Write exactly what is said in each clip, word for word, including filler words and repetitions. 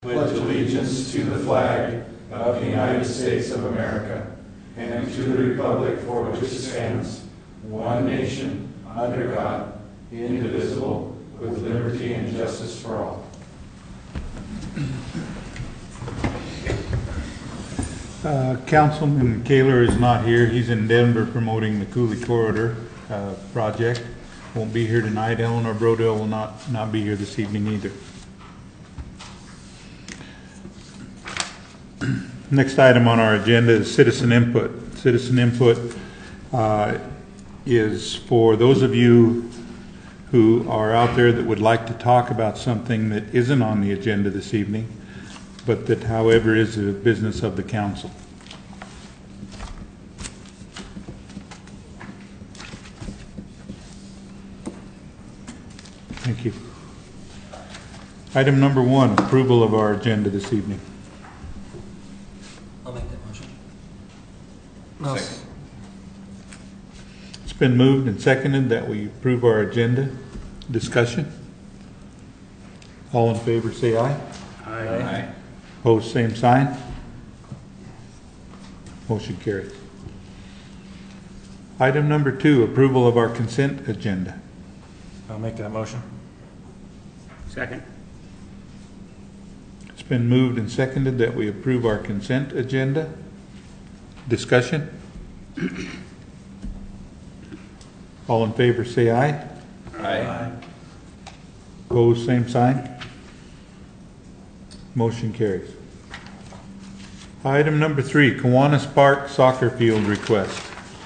pledge allegiance to the flag of the United States of America and to the republic for which it stands, one nation, under God, indivisible, with liberty and justice for all. Uh, Councilman Kaler is not here. He's in Denver promoting the Cooley Corridor uh, project. Won't be here tonight. Eleanor Brodell will not, not be here this evening either. Next item on our agenda is citizen input. Citizen input uh, is for those of you who are out there that would like to talk about something that isn't on the agenda this evening, but that, however, is the business of the council. Thank you. Item number one, approval of our agenda this evening. I'll make that motion. No. It's been moved and seconded that we approve our agenda. Discussion? All in favor say aye. Aye. Aye. Opposed, same sign. Motion carries. Item number two, approval of our consent agenda. I'll make that motion. Second. It's been moved and seconded that we approve our consent agenda. Discussion? All in favor say aye. Aye. Opposed, same sign. Motion carries. Item number three, Kiwanis Park soccer field request.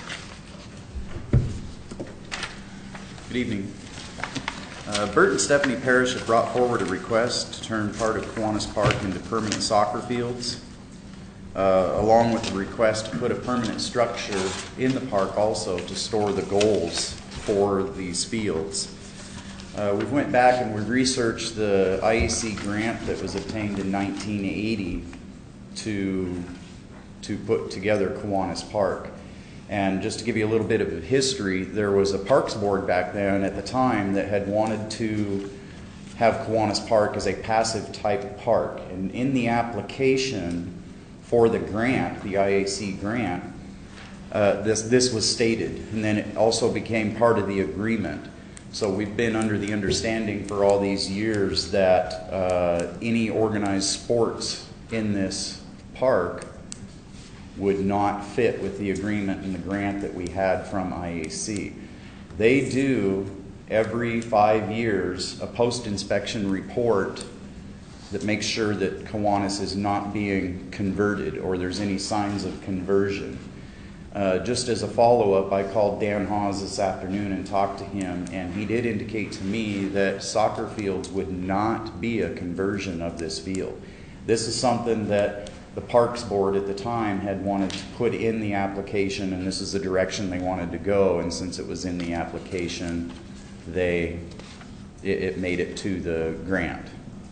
Good evening. Uh, Bert and Stephanie Parrish have brought forward a request to turn part of Kiwanis Park into permanent soccer fields, uh, along with a request to put a permanent structure in the park also to store the goals for these fields. Uh, we went back and we researched the I A C grant that was obtained in nineteen eighty to, to put together Kiwanis Park. And just to give you a little bit of a history, there was a parks board back then at the time that had wanted to have Kiwanis Park as a passive type park. And in the application for the grant, the I A C grant, uh, this, this was stated. And then it also became part of the agreement. So we've been under the understanding for all these years that uh, any organized sports in this park would not fit with the agreement and the grant that we had from I A C. They do every five years a post-inspection report that makes sure that Kiwanis is not being converted or there's any signs of conversion. Uh, just as a follow-up, I called Dan Hawes this afternoon and talked to him, and he did indicate to me that soccer fields would not be a conversion of this field. This is something that the Parks Board at the time had wanted to put in the application, and this is the direction they wanted to go. And since it was in the application, they it, it made it to the grant.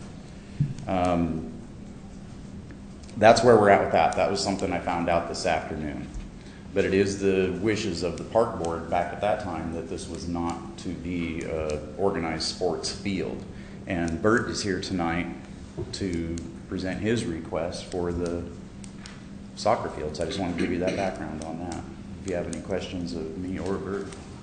Um, that's where we're at with that. That was something I found out this afternoon. But it is the wishes of the Park Board back at that time that this was not to be an organized sports field. And Bert is here tonight to present his request for the soccer fields. I just want to give you that background on that. If you have any questions of me or Bert.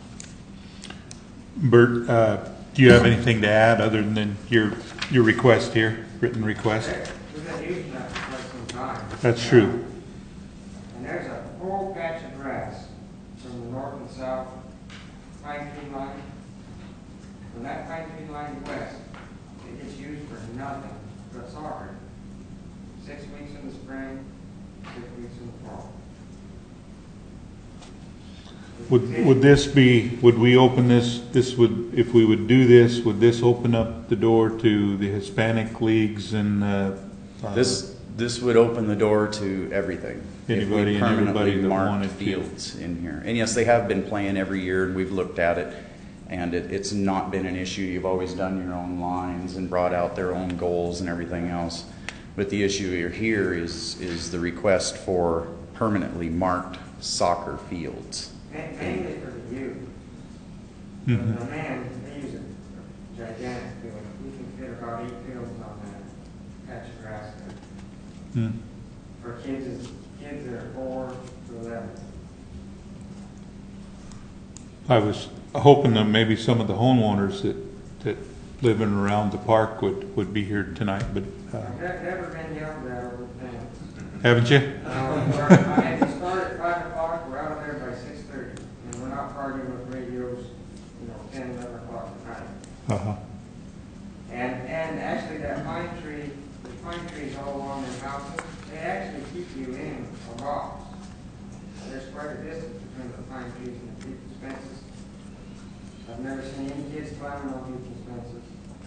Bert, uh, do you have anything to add other than your your request here, written request? We've been using that for quite some time. That's true. And there's a whole patch of grass from the north and south pine tree line. From that pine tree line west, it gets used for nothing but soccer. Six weeks in the spring, six weeks in the fall. Would would this be? Would we open this? This would, if we would do this, would this open up the door to the Hispanic leagues and uh, uh, This this would open the door to everything. Anybody if and we permanently everybody that marked wanted to. fields in here. And yes, they have been playing every year, and we've looked at it, and it, it's not been an issue. You've always done your own lines and brought out their own goals and everything else. But the issue here is is the request for permanently marked soccer fields. Mainly for the youth. Mhm. For the men, they use a gigantic field. We can fit about eight fields on that patch of grass Hmm. for kids, is- kids that are four to eleven. I was hoping that maybe some of the homeowners that, that live in and around the park would, would be here tonight, but, uh, I've ne- never been yelled at over the fence. haven't you? Um, we're- I had to start at five o'clock, we're out of there by six thirty, and we're not partying with radios, you know, ten, eleven o'clock at night. Uh-huh. And, and actually that pine tree, the pine trees all along their houses, they actually keep you in a box. There's quite a distance between the pine trees and the people's fences. I've never seen any kids climbing on people's fences.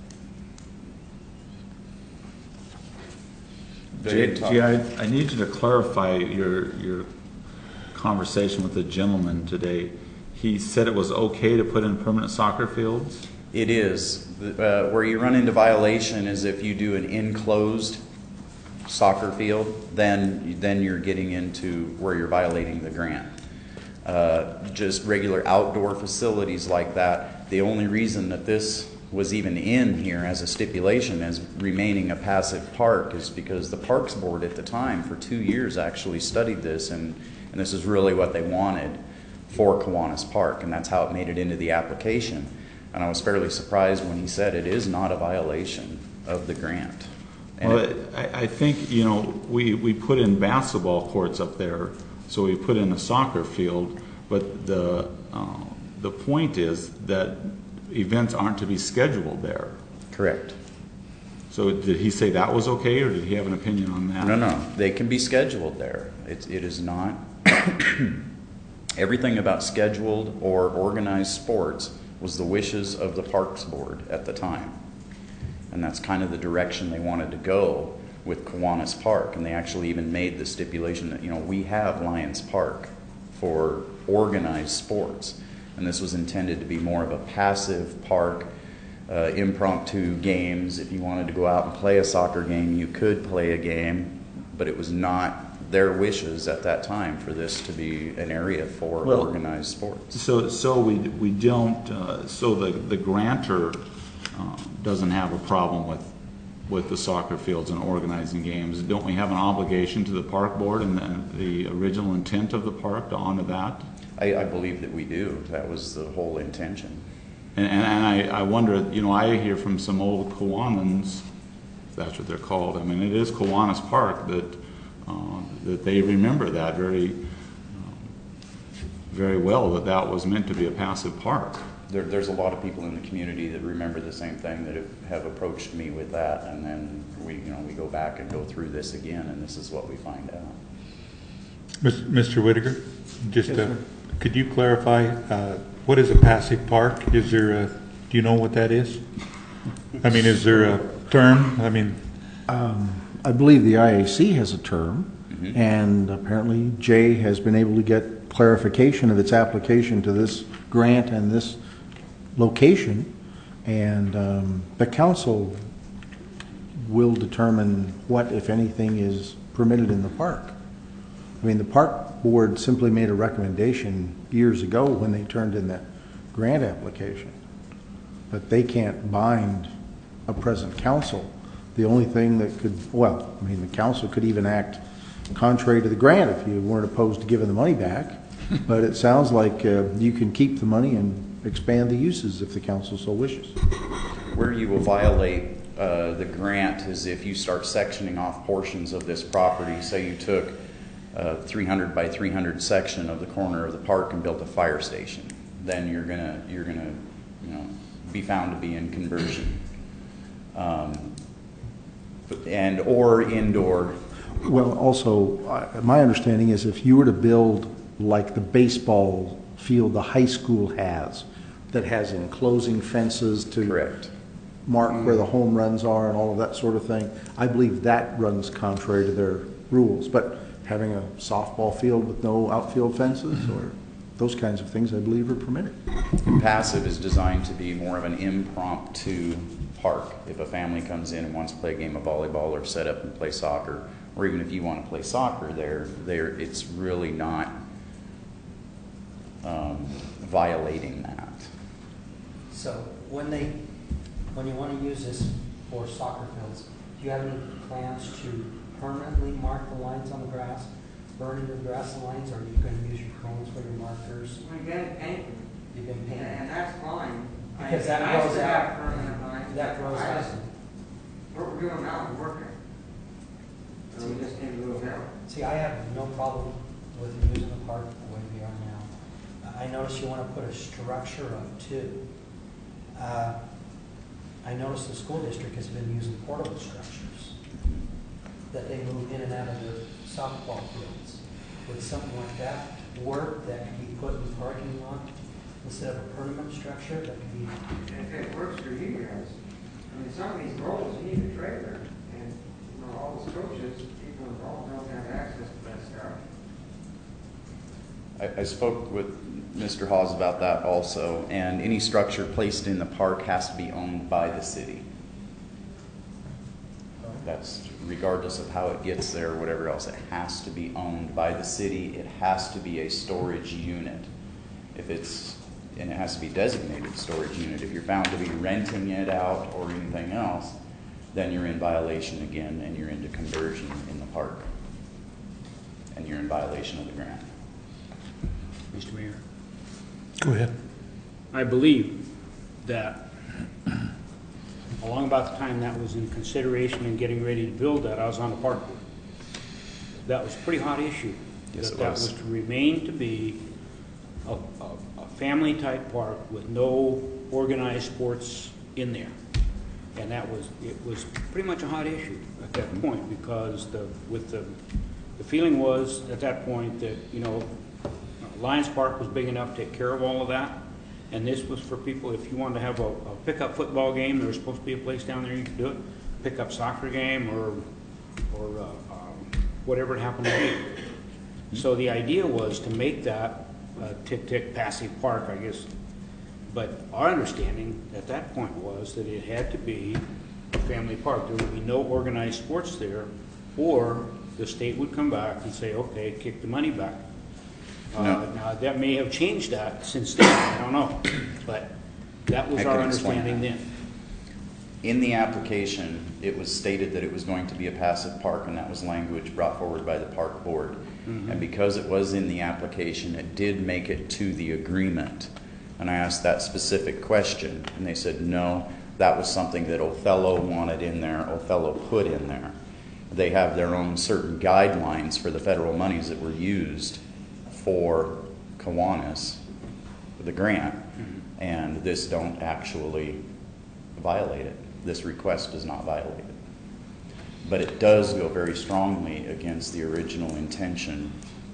They Jay, didn't talk- Jay, I, I need you to clarify your, your conversation with the gentleman today. He said it was okay to put in permanent soccer fields? It is. The- uh, Where you run into violation is if you do an enclosed soccer field, then, then you're getting into where you're violating the grant. Uh, Just regular outdoor facilities like that, the only reason that this was even in here as a stipulation as remaining a passive park is because the Parks Board at the time, for two years, actually studied this, and, and this is really what they wanted for Kiwanis Park, and that's how it made it into the application. And I was fairly surprised when he said it is not a violation of the grant. And Well, it- I, I think, you know, we, we put in basketball courts up there, so we put in a soccer field, but the, uh, the point is that events aren't to be scheduled there. Correct. So did he say that was okay, or did he have an opinion on that? No, no, they can be scheduled there. It, it is not, everything about scheduled or organized sports was the wishes of the Parks Board at the time. And that's kind of the direction they wanted to go with Kiwanis Park. And they actually even made the stipulation that, you know, we have Lions Park for organized sports. And this was intended to be more of a passive park, uh, impromptu games. If you wanted to go out and play a soccer game, you could play a game, but it was not their wishes at that time for this to be an area for Well, organized sports. So, so we, we don't, uh, so the, the grantor uh, doesn't have a problem with, with the soccer fields and organizing games. Don't we have an obligation to the park board and the, the original intent of the park to honor that? I, I believe that we do. That was the whole intention. And, and, and I, I wonder, you know, I hear from some old Kiwanans, if that's what they're called. I mean, it is Kiwanis Park that, uh, that they remember that very, um, very well, that that was meant to be a passive park. There, there's a lot of people in the community that remember the same thing, that have, have approached me with that, and then we, you know, we go back and go through this again, and this is what we find out. Mister Whitaker, just, uh, could you clarify, uh, what is a passive park? Is there a, do you know what that is? I mean, is there a term? I mean, I believe the I A C has a term, and apparently Jay has been able to get clarification of its application to this grant and this location, and um, the council will determine what, if anything, is permitted in the park. I mean, the park board simply made a recommendation years ago when they turned in that grant application, but they can't bind a present council. The only thing that could, well, I mean, the council could even act contrary to the grant if you weren't opposed to giving the money back, but it sounds like uh, you can keep the money and expand the uses if the council so wishes. Where you will violate uh, the grant is if you start sectioning off portions of this property. Say you took a three hundred by three hundred section of the corner of the park and built a fire station. Then you're gonna you're gonna you know be found to be in conversion, um, and or indoor. Well, also, uh, my understanding is if you were to build like the baseball field the high school has, that has enclosing fences to Correct. mark where the home runs are and all of that sort of thing, I believe that runs contrary to their rules. But having a softball field with no outfield fences or those kinds of things, I believe, are permitted. And passive is designed to be more of an impromptu park. If a family comes in and wants to play a game of volleyball or set up and play soccer, or even if you want to play soccer there, there it's really not um, violating that. So when they, when you want to use this for soccer fields, do you have any plans to permanently mark the lines on the grass, burning the grass lines, or are you gonna use your cones for your markers? We've been painting, You've been and, painting. and that's fine. I- Because that I grows still out. have permanent lines. That grows I out. just- What we're doing now is working. So we just need a little help. See, I have no problem with using the park the way we are now. I notice you want to put a structure of two. Uh, I notice the school district has been using portable structures that they move in and out of the softball fields. Would something like that work that could be put in the parking lot instead of a permanent structure that could be? If it works for you guys, I mean, some of these goals, you need a trailer, and, you know, all those coaches, people involved don't have access to that stuff. I, I spoke with Mister Hawes about that also, and any structure placed in the park has to be owned by the city. That's regardless of how it gets there, or whatever else, it has to be owned by the city. It has to be a storage unit. If it's, and it has to be designated storage unit. If you're found to be renting it out or anything else, then you're in violation again, and you're into conversion in the park. And you're in violation of the grant. Mister Mayor, Go ahead. I believe that along about the time that was in consideration and getting ready to build that, I was on the park board. That was a pretty hot issue. Yes, that it That was. was to remain to be a, a, a family-type park with no organized sports in there. And that was, it was pretty much a hot issue at that point, because the, with the, the feeling was at that point that, you know, Lions Park was big enough to take care of all of that. And this was for people, if you wanted to have a, a pickup football game, there was supposed to be a place down there you could do it. Pickup soccer game, or, or uh, um, whatever it happened to be. So the idea was to make that a tick-tick passive park, I guess. But our understanding at that point was that it had to be a family park. There would be no organized sports there, or the state would come back and say, okay, kick the money back. Uh, No. Now, that may have changed that since then, I don't know, but that was I our can explain understanding that. then. In the application, it was stated that it was going to be a passive park, and that was language brought forward by the park board. Mm-hmm. And because it was in the application, it did make it to the agreement. And I asked that specific question, and they said, no, that was something that Othello wanted in there, Othello put in there. They have their own certain guidelines for the federal monies that were used for Kiwanis, the grant, Mm-hmm. and this don't actually violate it. This request does not violate it. But it does go very strongly against the original intention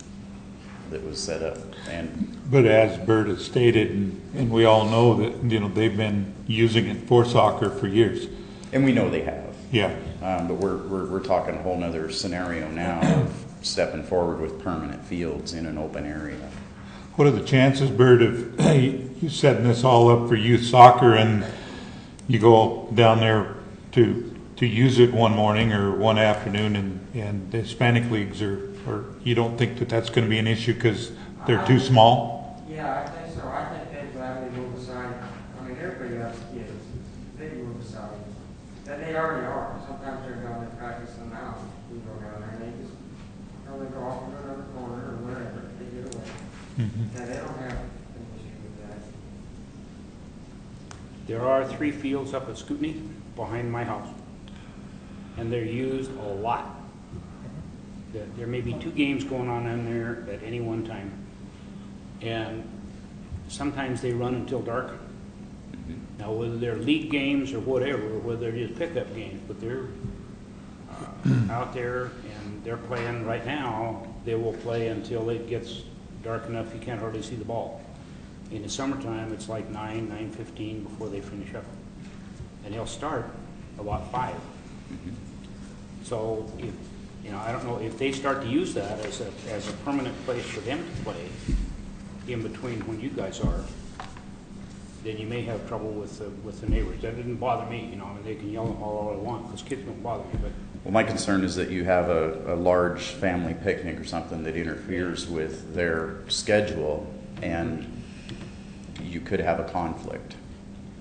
that was set up. And But as Bert has stated, and, and we all know that, you know, they've been using it for soccer for years. and we know they have. Yeah. Um, but we're, we're, we're talking a whole nother scenario now of stepping forward with permanent fields in an open area. What are the chances, Bert, of you setting this all up for youth soccer and you go down there to to use it one morning or one afternoon, and, and the Hispanic leagues are, or you don't think that that's going to be an issue because they're too small? Yeah, I think so. I think they'd gladly move aside. I mean, everybody else kids, they move aside. And they already are. Sometimes they're down there practicing now. We go down there and they just, or they go off into another corner or wherever, they get away. Mhm. And they don't have an issue with that. There are three fields up at Scootney behind my house, and they're used a lot. There there may be two games going on in there at any one time, and sometimes they run until dark. Now, whether they're league games or whatever, or whether they're just pickup games, but they're uh, out there and they're playing right now. They will play until it gets dark enough you can't hardly see the ball. In the summertime, it's like nine, nine fifteen before they finish up, and they'll start about five. So, if you know, I don't know if they start to use that as a as a permanent place for them to play in between when you guys are, then you may have trouble with the, with the neighbors. That didn't bother me, you know. I mean, they can yell all they want because kids don't bother me, but. Well, my concern is that you have a, a large family picnic or something that interferes with their schedule, and you could have a conflict.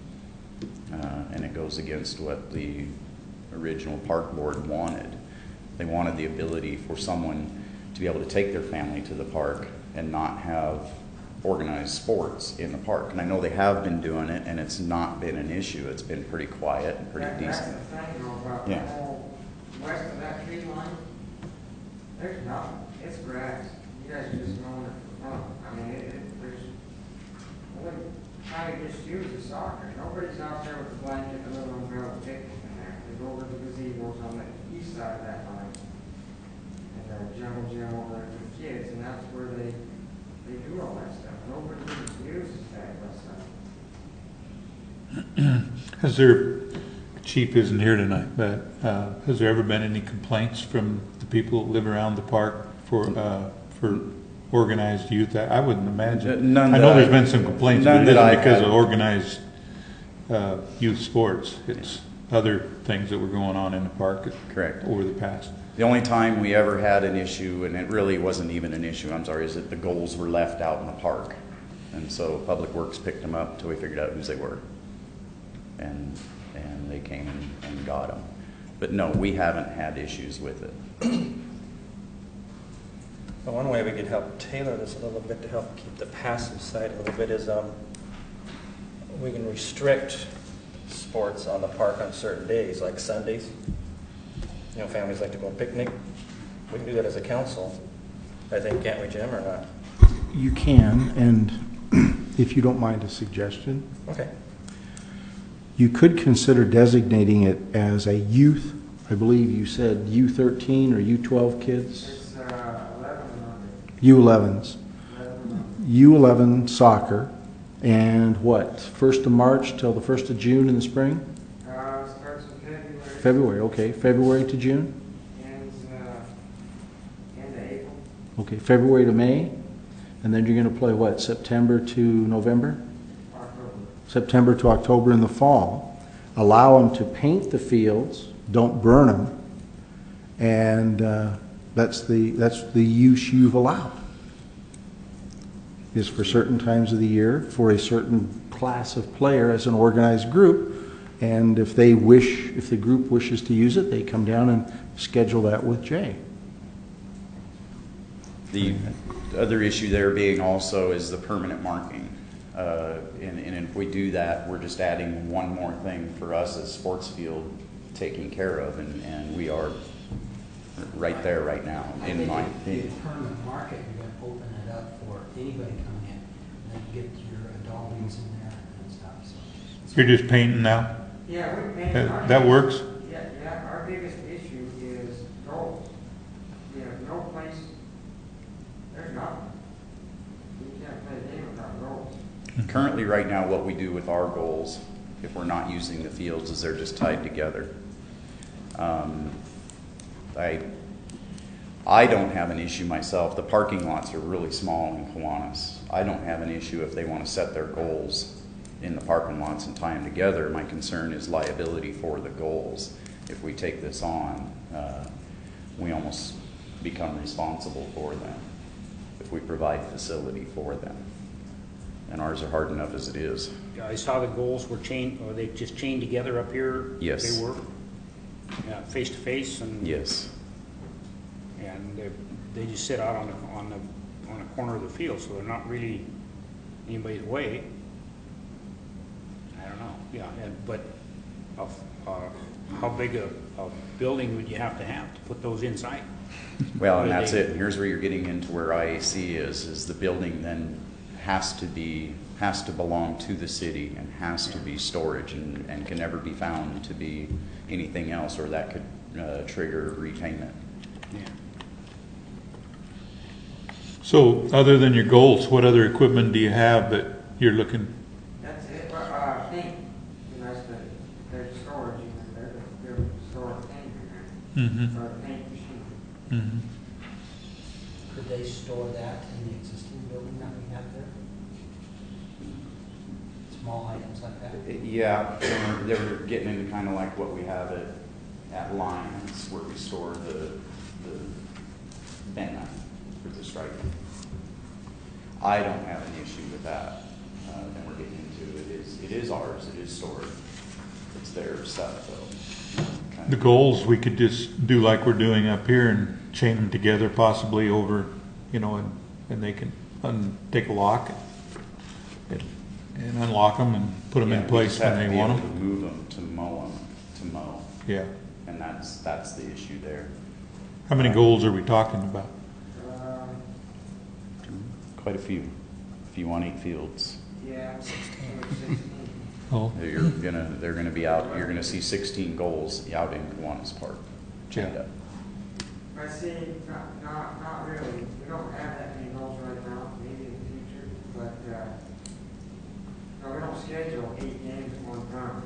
Uh, and it goes against what the original park board wanted. They wanted the ability for someone to be able to take their family to the park and not have organized sports in the park. And I know they have been doing it, and it's not been an issue. It's been pretty quiet and pretty That- decent. That's the thing though, about the Yeah. whole west of that tree line, there's nothing, it's grass. You guys are just going it for fun. I mean, it, it, there's, only time to just use the soccer. Nobody's out there with a blanket and a little umbrella picnic in there. They go over to the gazebo's on the east side of that line. And the jungle gym over there for the kids, and that's where they, they do all that stuff. Nobody even uses that stuff. Has there, Chief isn't here tonight, but uh, has there ever been any complaints from the people that live around the park for uh, for organized youth? I I wouldn't imagine. None I know that there's I- been some complaints, none but it that isn't I've because had. of organized uh, youth sports. It's other things that were going on in the park Correct. over the past. The only time we ever had an issue, and it really wasn't even an issue, I'm sorry, is that the goals were left out in the park. And so Public Works picked them up until we figured out whose they were. And, and they came and, and got them. But no, we haven't had issues with it. Well, one way we could help tailor this a little bit to help keep the passive side a little bit is um, we can restrict sports on the park on certain days, like Sundays. You know, families like to go picnic. We can do that as a council, I think, can't we, Jim, or not? You can, and if you don't mind a suggestion, Okay. you could consider designating it as a youth, I believe you said U thirteen or U twelve kids? It's, uh, eleven and under. U elevens. Eleven and under. U eleven soccer, and what, first of March till the first of June in the spring? Uh, starts in February. February, okay, February to June? Ends, uh, end of April. Okay, February to May, and then you're gonna play what, September to November? October. September to October in the fall. Allow them to paint the fields, don't burn them, and uh, that's the that's the use you've allowed. Is for certain times of the year for a certain class of player as an organized group, and if they wish, if the group wishes to use it, they come down and schedule that with Jay. The other issue there being also is the permanent marking. Uh, and, and if we do that, we're just adding one more thing for us as sports field taken care of, and, and we are right there right now, I in think my if- opinion. if permanent market, you're gonna open it up for anybody coming in, and then you get your adult leagues in there and stuff, so. You're just painting now? Yeah, we paint. That, that works? Yeah, yeah, our biggest issue is goals. You have no place, there's nothing. You can't play a game without goals. Currently, right now, what we do with our goals, if we're not using the fields, is they're just tied together. Um, I, I don't have an issue myself. The parking lots are really small in Kiwanis. I don't have an issue if they want to set their goals in the parking lots and tie them together. My concern is liability for the goals. If we take this on, uh, we almost become responsible for them if we provide facility for them. And ours are hard enough as it is. I saw the goals were chained, or they just chained together up here? Yes. They were? Yeah, face to face and? Yes. And they, they just sit out on the, on the, on a corner of the field, so they're not really anybody's way. I don't know, yeah, and, but, uh, uh, how big a, a building would you have to have to put those inside? Well, and What do that's they- it. And here's where you're getting into where I A C is, is the building then has to be, has to belong to the city and has to be storage and, and can never be found to be anything else, or that could uh, trigger repayment. Yeah. So, other than your goals, what other equipment do you have that you're looking? That's it, but, uh, paint, you know, that's the, there's storage in there, they're, they're storing paint in Mm-hmm. there, or a paint machine. Mm-hmm. Could they store that in the existing building that we have there? Small items like that? Yeah, they were getting into kind of like what we have at, at Lions, where we store the, the Benna for the striking. I don't have an issue with that. Uh, and we're getting into it is, it is ours, it is stored. It's their stuff though. kind The of. goals, we could just do like we're doing up here and chain them together possibly over, you know, and, and they can un, take a lock and, and unlock them and put them Yeah, in we place just have when to they be want able them. to move them to mow them, to mow, Yeah. and that's, that's the issue there. How many goals are we talking about? Uh, Quite a few, a few on eight fields. yeah, sixteen. Oh, You're gonna, they're gonna be out, you're gonna see sixteen goals out in Kiwanis Park, chained Yeah. up. I see, not, not, not really. We don't have that many goals right now, maybe in the future, but, uh, no, we don't schedule eight games at one time.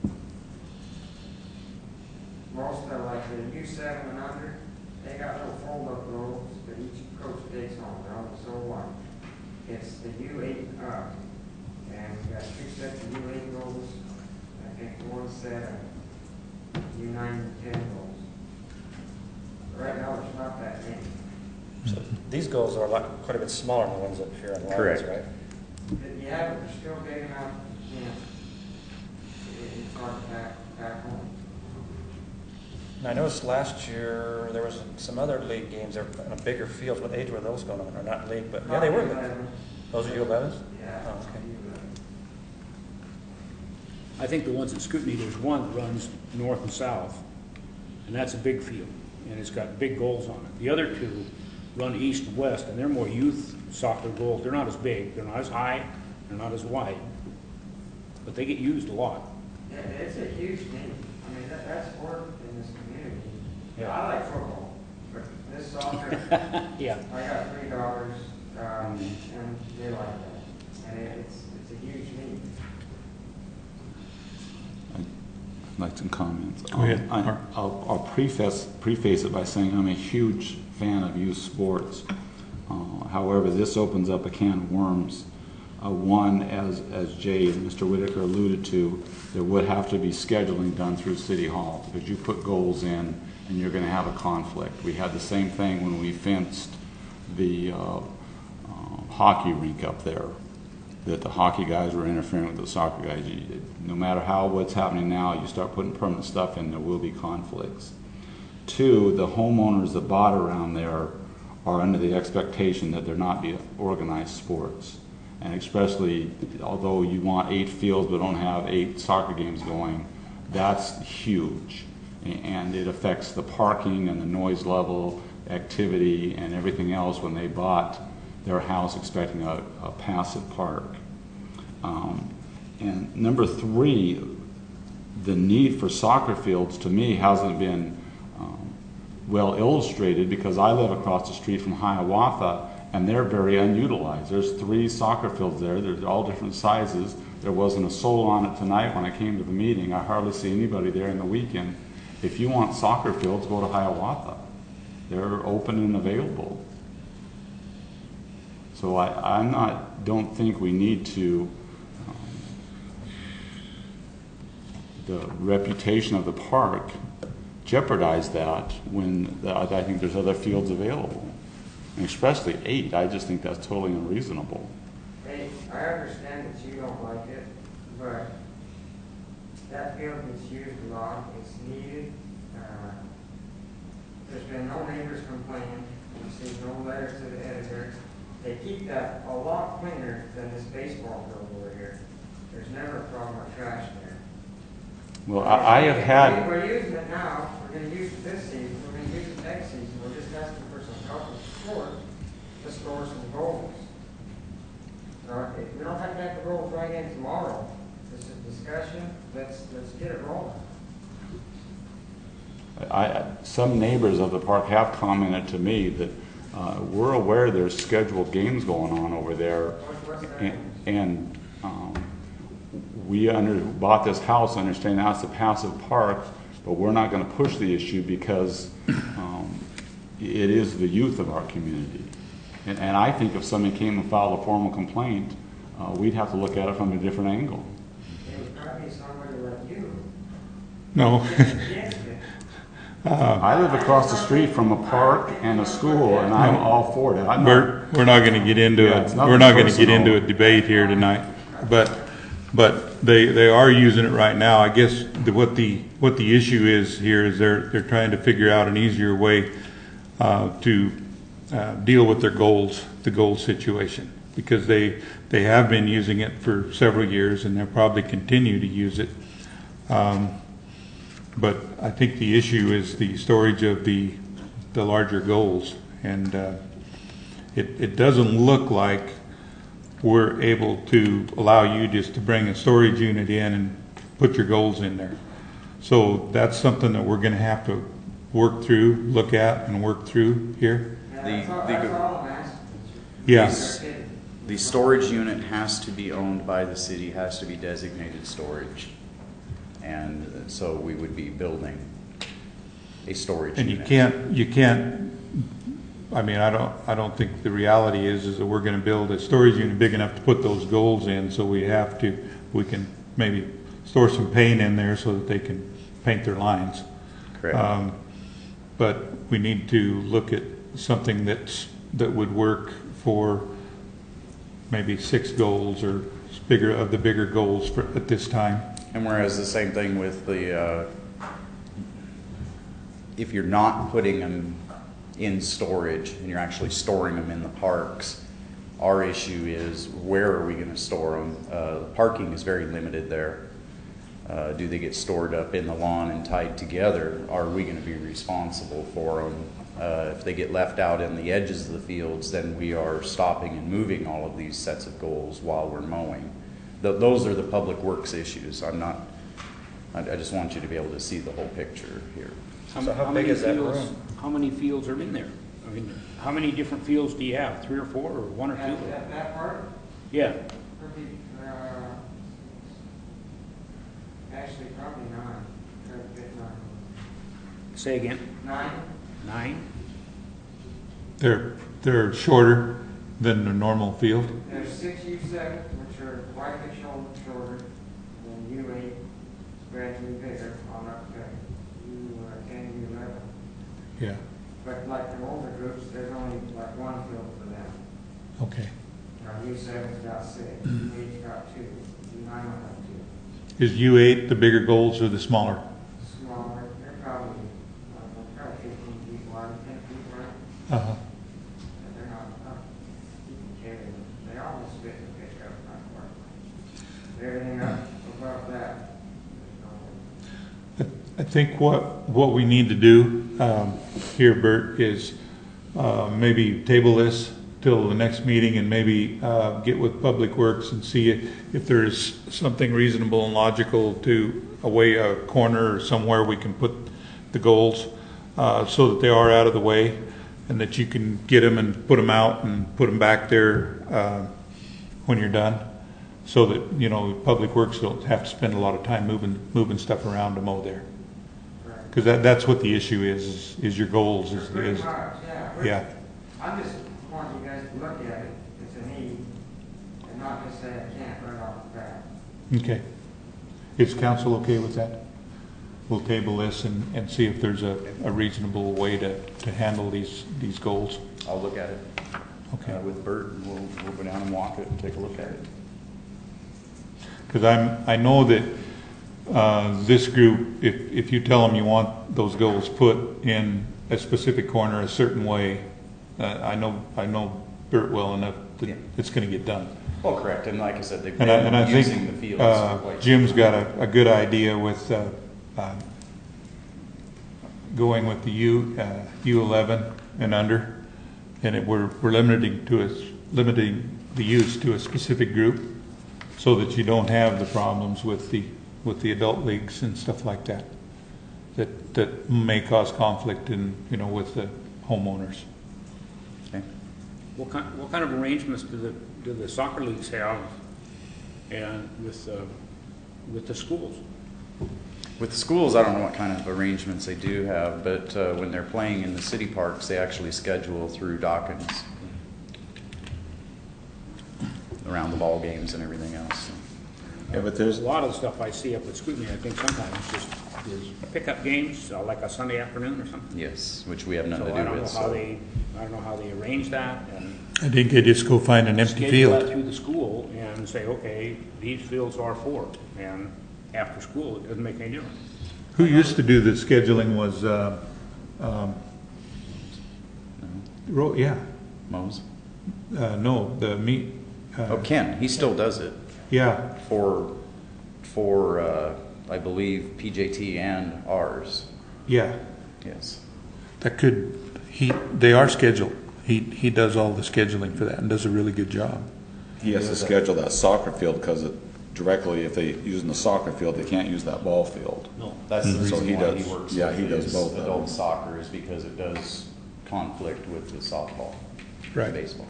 Most of, like, the U seven and under, they got little fold-up goals that each coach takes home, they're only so one. It's the U eight and up, and we got two sets of U eight goals, I think one set of U nine and ten goals. Right now, there's not that many. So these goals are a lot, quite a bit smaller than the ones up here on Lawrence, Correct. right? But yeah, but they're still big enough, you know, it- it's hard to pack, pack home. And I noticed last year, there was some other league games, that were on a bigger field. What age were those going on? Or not league, but, yeah, they were. Probably big. eleven. Those are U elevens? Yeah. Oh, okay. I think the ones at Scootney, there's one that runs north and south, and that's a big field, and it's got big goals on it. The other two run east and west, and they're more youth soccer goals. They're not as big, they're not as high, they're not as wide, but they get used a lot. Yeah, it's a huge thing. I mean, that, that's sport in this community. Yeah. I like football, but this soccer, Yeah. I got three daughters, um, and they like that. And it- it's, it's a huge need. I'd like some comments. Go ahead, Um, I- Mark. I'll, I'll preface, preface it by saying I'm a huge fan of youth sports. Uh, However, this opens up a can of worms. Uh, One, as, as Jay and Mister Whitaker alluded to, there would have to be scheduling done through City Hall, because you put goals in and you're gonna have a conflict. We had the same thing when we fenced the uh, uh, hockey rink up there, that the hockey guys were interfering with the soccer guys. You- No matter how, what's happening now, you start putting permanent stuff in, there will be conflicts. Two, the homeowners that bought around there are under the expectation that there not be organized sports. And especially, although you want eight fields but don't have eight soccer games going, that's huge. A- And it affects the parking and the noise level, activity, and everything else when they bought their house expecting a, a passive park. Um, and number three, the need for soccer fields to me hasn't been um, well illustrated, because I live across the street from Hiawatha and they're very unutilized. There's three soccer fields there. They're all different sizes. There wasn't a soul on it tonight when I came to the meeting. I hardly see anybody there in the weekend. If you want soccer fields, go to Hiawatha. They're open and available. So I, I'm not, don't think we need to, um, the reputation of the park jeopardize that when the, I think there's other fields available. And especially eight, I just think that's totally unreasonable. Hey, I understand that you don't like it, but that field gets used a lot, it's needed. Uh, There's been no neighbors complaining, we've seen no letters to the editors. They keep that a lot cleaner than this baseball field over here. There's never a problem with trash there. Well, I, I have had, We're using it now, we're gonna use it this season, we're gonna use it next season, we're just asking for some help with support to store some goals. Uh, if we don't have to have the goals right in tomorrow, this is discussion, let's, let's get it rolling. I, some neighbors of the park have commented to me that uh, we're aware there's scheduled games going on over there, What's, what's that? and, and um, we under, bought this house understanding that's a passive park, but we're not going to push the issue because um, it is the youth of our community. And, and I think if somebody came and filed a formal complaint, uh, we'd have to look at it from a different angle. It would probably be somebody like you. no. Yes, I live across the street from a park and a school, and I'm all for that. I'm not- Bert, we're not gonna get into Yeah, it, it's nothing we're not gonna get personal. into a debate here tonight. But they, they are using it right now. I guess the- what the what the issue is here is they're, they're trying to figure out an easier way uh, to uh, deal with their goals, the goal situation. Because they, they have been using it for several years and they'll probably continue to use it. Um, but I think the issue is the storage of the, the larger goals. And uh, it, it doesn't look like we're able to allow you just to bring a storage unit in and put your goals in there. So that's something that we're going to have to work through, look at and work through here. Yeah, The- that's all, the- that's all I'm asking. Yes. Yes. The storage unit has to be owned by the city, has to be designated storage. And so we would be building a storage And unit. you can't, you can't, I mean, I don't, I don't think the reality is, is that we're gonna build a storage unit big enough to put those goals in, so we have to, we can maybe store some paint in there so that they can paint their lines. Correct. Um, But we need to look at something that's, that would work for maybe six goals or bigger, of the bigger goals for, at this time. And whereas the same thing with the, uh, if you're not putting them in storage and you're actually storing them in the parks, our issue is where are we going to store them? Uh, parking is very limited there. Uh, do they get stored up in the lawn and tied together? Are we going to be responsible for them? Uh, if they get left out in the edges of the fields, then we are stopping and moving all of these sets of goals while we're mowing. Th those are the public works issues. I'm not, I, I just want you to be able to see the whole picture here. So how big many is that fields- room? How many fields are in there? I mean, how many different fields do you have? Three or four, or one or That, two? that, that part, Yeah, probably, uh, actually probably nine, try to fit nine. say again, Nine? nine? They're, they're shorter than the normal field. There's six U seven, which are slightly shoulder shorter, and U eight, gradually bigger on up to U ten, U eleven. Yeah, But like the older groups, there's only like one field for them. okay. Now, U seven's got six, U eight's got two, U nine will have two. Is U eight the bigger goals or the smaller? Smaller, they're probably, uh, probably fifteen feet wide, ten feet wide. Uh-huh. But they're not, not, you can carry them. They almost fit the pickup, not quite. Everything up above that, there's no. I think what, what we need to do um, here, Bert, is uh, maybe table this till the next meeting and maybe uh, get with Public Works and see if, if there's something reasonable and logical to a way, a corner or somewhere we can put the goals uh, so that they are out of the way and that you can get them and put them out and put them back there uh, when you're done. So that, you know, Public Works don't have to spend a lot of time moving, moving stuff around to mow there. Because that, that's what the issue is, is, is your goals. Is, Pretty is much, yeah. We're- yeah. I'm just wanting you guys to look at it, it's a need, and not just say I can't right off the bat. Okay. Is council okay with that? We'll table this and, and see if there's a, a reasonable way to, to handle these, these goals. I'll look at it Okay. uh, with Bert, and we'll, we'll go down and walk it and take a look at it. Because I'm, I know that uh, this group, if, if you tell them you want those goals put in a specific corner a certain way, uh, I know, I know Bert well enough that Yeah. it's going to get done. Well, correct, and like I said, they've And I, and I been using the think fields uh, for quite Jim's some got time. a, a good idea with uh, uh, going with the U, uh, U eleven and under, and it, we're, we're limiting to a, limiting the use to a specific group so that you don't have the problems with the, with the adult leagues and stuff like that, that, that may cause conflict in, you know, with the homeowners. Okay. What kind, what kind of arrangements do the, do the soccer leagues have and with, uh, with the schools? With the schools, I don't know what kind of arrangements they do have, but uh, when they're playing in the city parks, they actually schedule through Dawkins around the ball games and everything else. Yeah, but A there's, lot of the stuff I see up at Squeaky, I think sometimes it's just is pickup games, uh, like a Sunday afternoon or something. Yes, which we have nothing So to I do don't know with. how So they, I don't know how they arrange that and I think they just go find an empty schedule that field. through the school and say, okay, these fields are for, and after school, it doesn't make any difference. Who used to do the scheduling was, uh, um, Ro- yeah, Mose? uh, no, the meet, uh, Oh, Ken, he still does it yeah, for, for, uh, I believe, P J T and ours. yeah. Yes. That could, he, they are scheduled. He, he does all the scheduling for that and does a really good job. He has to schedule that soccer field because it directly, if they use in the soccer field, they can't use that ball field. No, that's the Mhm. So reason he why does- he works yeah, with he does his both of adult them. soccer, is because it does conflict with the softball, Right. baseball.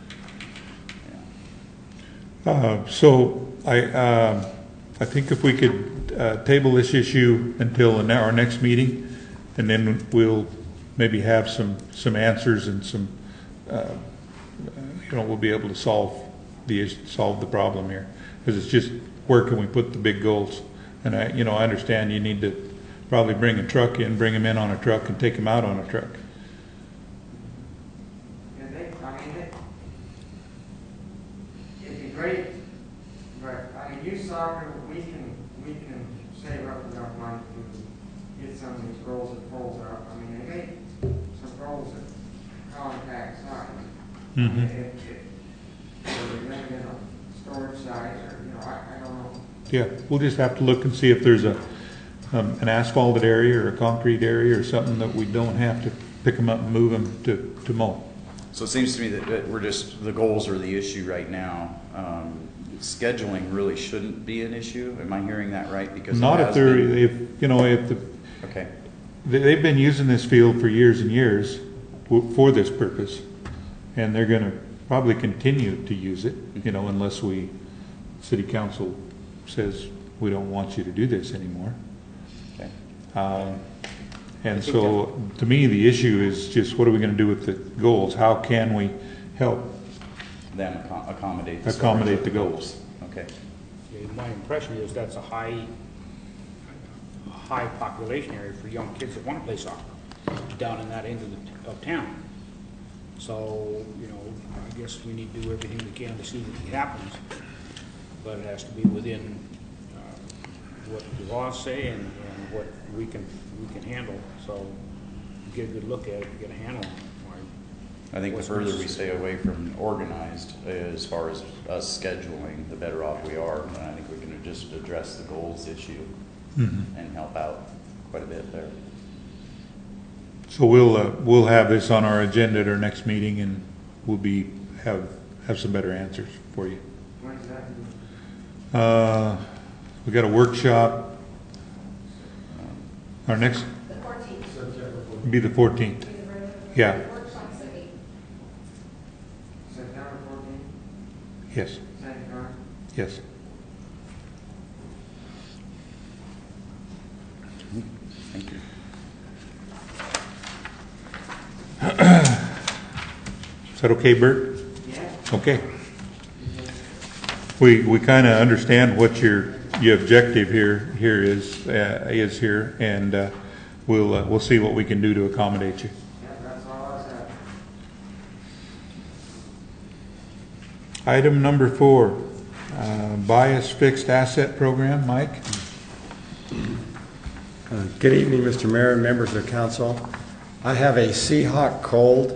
Uh, so I, um I think if we could, uh, table this issue until an- our next meeting, and then we'll maybe have some, some answers and some, uh, you know, we'll be able to solve the, is- solve the problem here. Because it's just, where can we put the big goals? And I, you know, I understand you need to probably bring a truck in, bring them in on a truck and take them out on a truck. And they, I mean, it, it'd be great, but, I mean, youth soccer, we can, we can save up enough money to get some of these goals and poles out. I mean, they make some goals at compact size. Mhm. If, if, they're limited on storage size, or, you know, I, I don't know. Yeah, we'll just have to look and see if there's a, um, an asphalted area or a concrete area or something that we don't have to pick them up and move them to, to mow. So it seems to me that, that we're just, the goals are the issue right now. Um, scheduling really shouldn't be an issue. Am I hearing that right? Because it Not if has they're, been- if, you know, if the, Okay, they- they've been using this field for years and years w- for this purpose. And they're gonna probably continue to use it, you know, unless we, city council says, we don't want you to do this anymore. okay. Um, And so, to me, the issue is just, what are we gonna do with the goals? How can we help Them accom- accommodate. the accommodate the storage. goals? Okay. Yeah, my impression is that's a high, a high population area for young kids that want to play soccer down in that end of, the, of town. So, you know, I guess we need to do everything we can to see that it happens, but it has to be within uh, what the laws say and, and what we can we can handle. So, get a good look at it, get a handle on it. I think the What's further we necessary. stay away from organized, uh, as far as us scheduling, the better off we are. And I think we can just address the goals issue Mhm. and help out quite a bit there. So we'll, uh, we'll have this on our agenda at our next meeting, and we'll be, have, have some better answers for you. When's that? Uh, we got a workshop. Our next, The fourteenth. be the fourteenth. Yeah. Workshops at eight. September fourteenth, Yes, Saint John? yes. Thank you. Is that okay, Bert? Yeah. Okay. We, we kind of understand what your, your objective here, here is, uh, is here, and, uh, we'll, uh, we'll see what we can do to accommodate you. Yeah, that's all I said. Item number four, uh, bias fixed asset program, Mike? Uh, Good evening, Mister Mayor and members of the council. I have a Seahawk cold.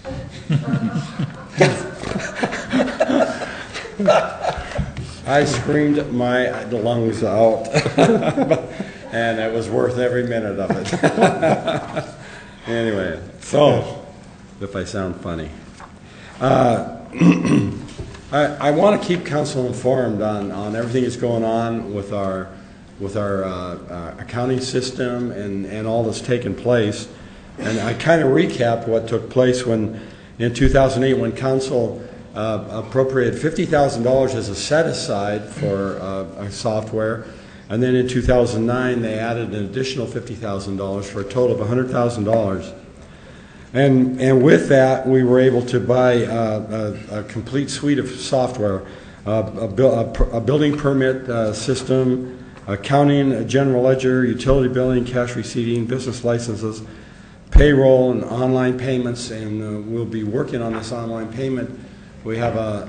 I screamed my lungs out, and it was worth every minute of it. Anyway, so, if I sound funny. Uh, I, I want to keep council informed on, on everything that's going on with our with our uh, uh, accounting system and, and all that's taken place. And I kind of recap what took place when, in two thousand eight, when council uh, appropriated fifty thousand dollars as a set-aside for uh, a software. And then in two thousand nine, they added an additional fifty thousand dollars for a total of one hundred thousand dollars. And, and with that, we were able to buy uh, a, a complete suite of software, uh, a, bu- a, per- a building permit uh, system, accounting, a general ledger, utility billing, cash receipting, business licenses, payroll, and online payments. And uh, we'll be working on this online payment. We have a,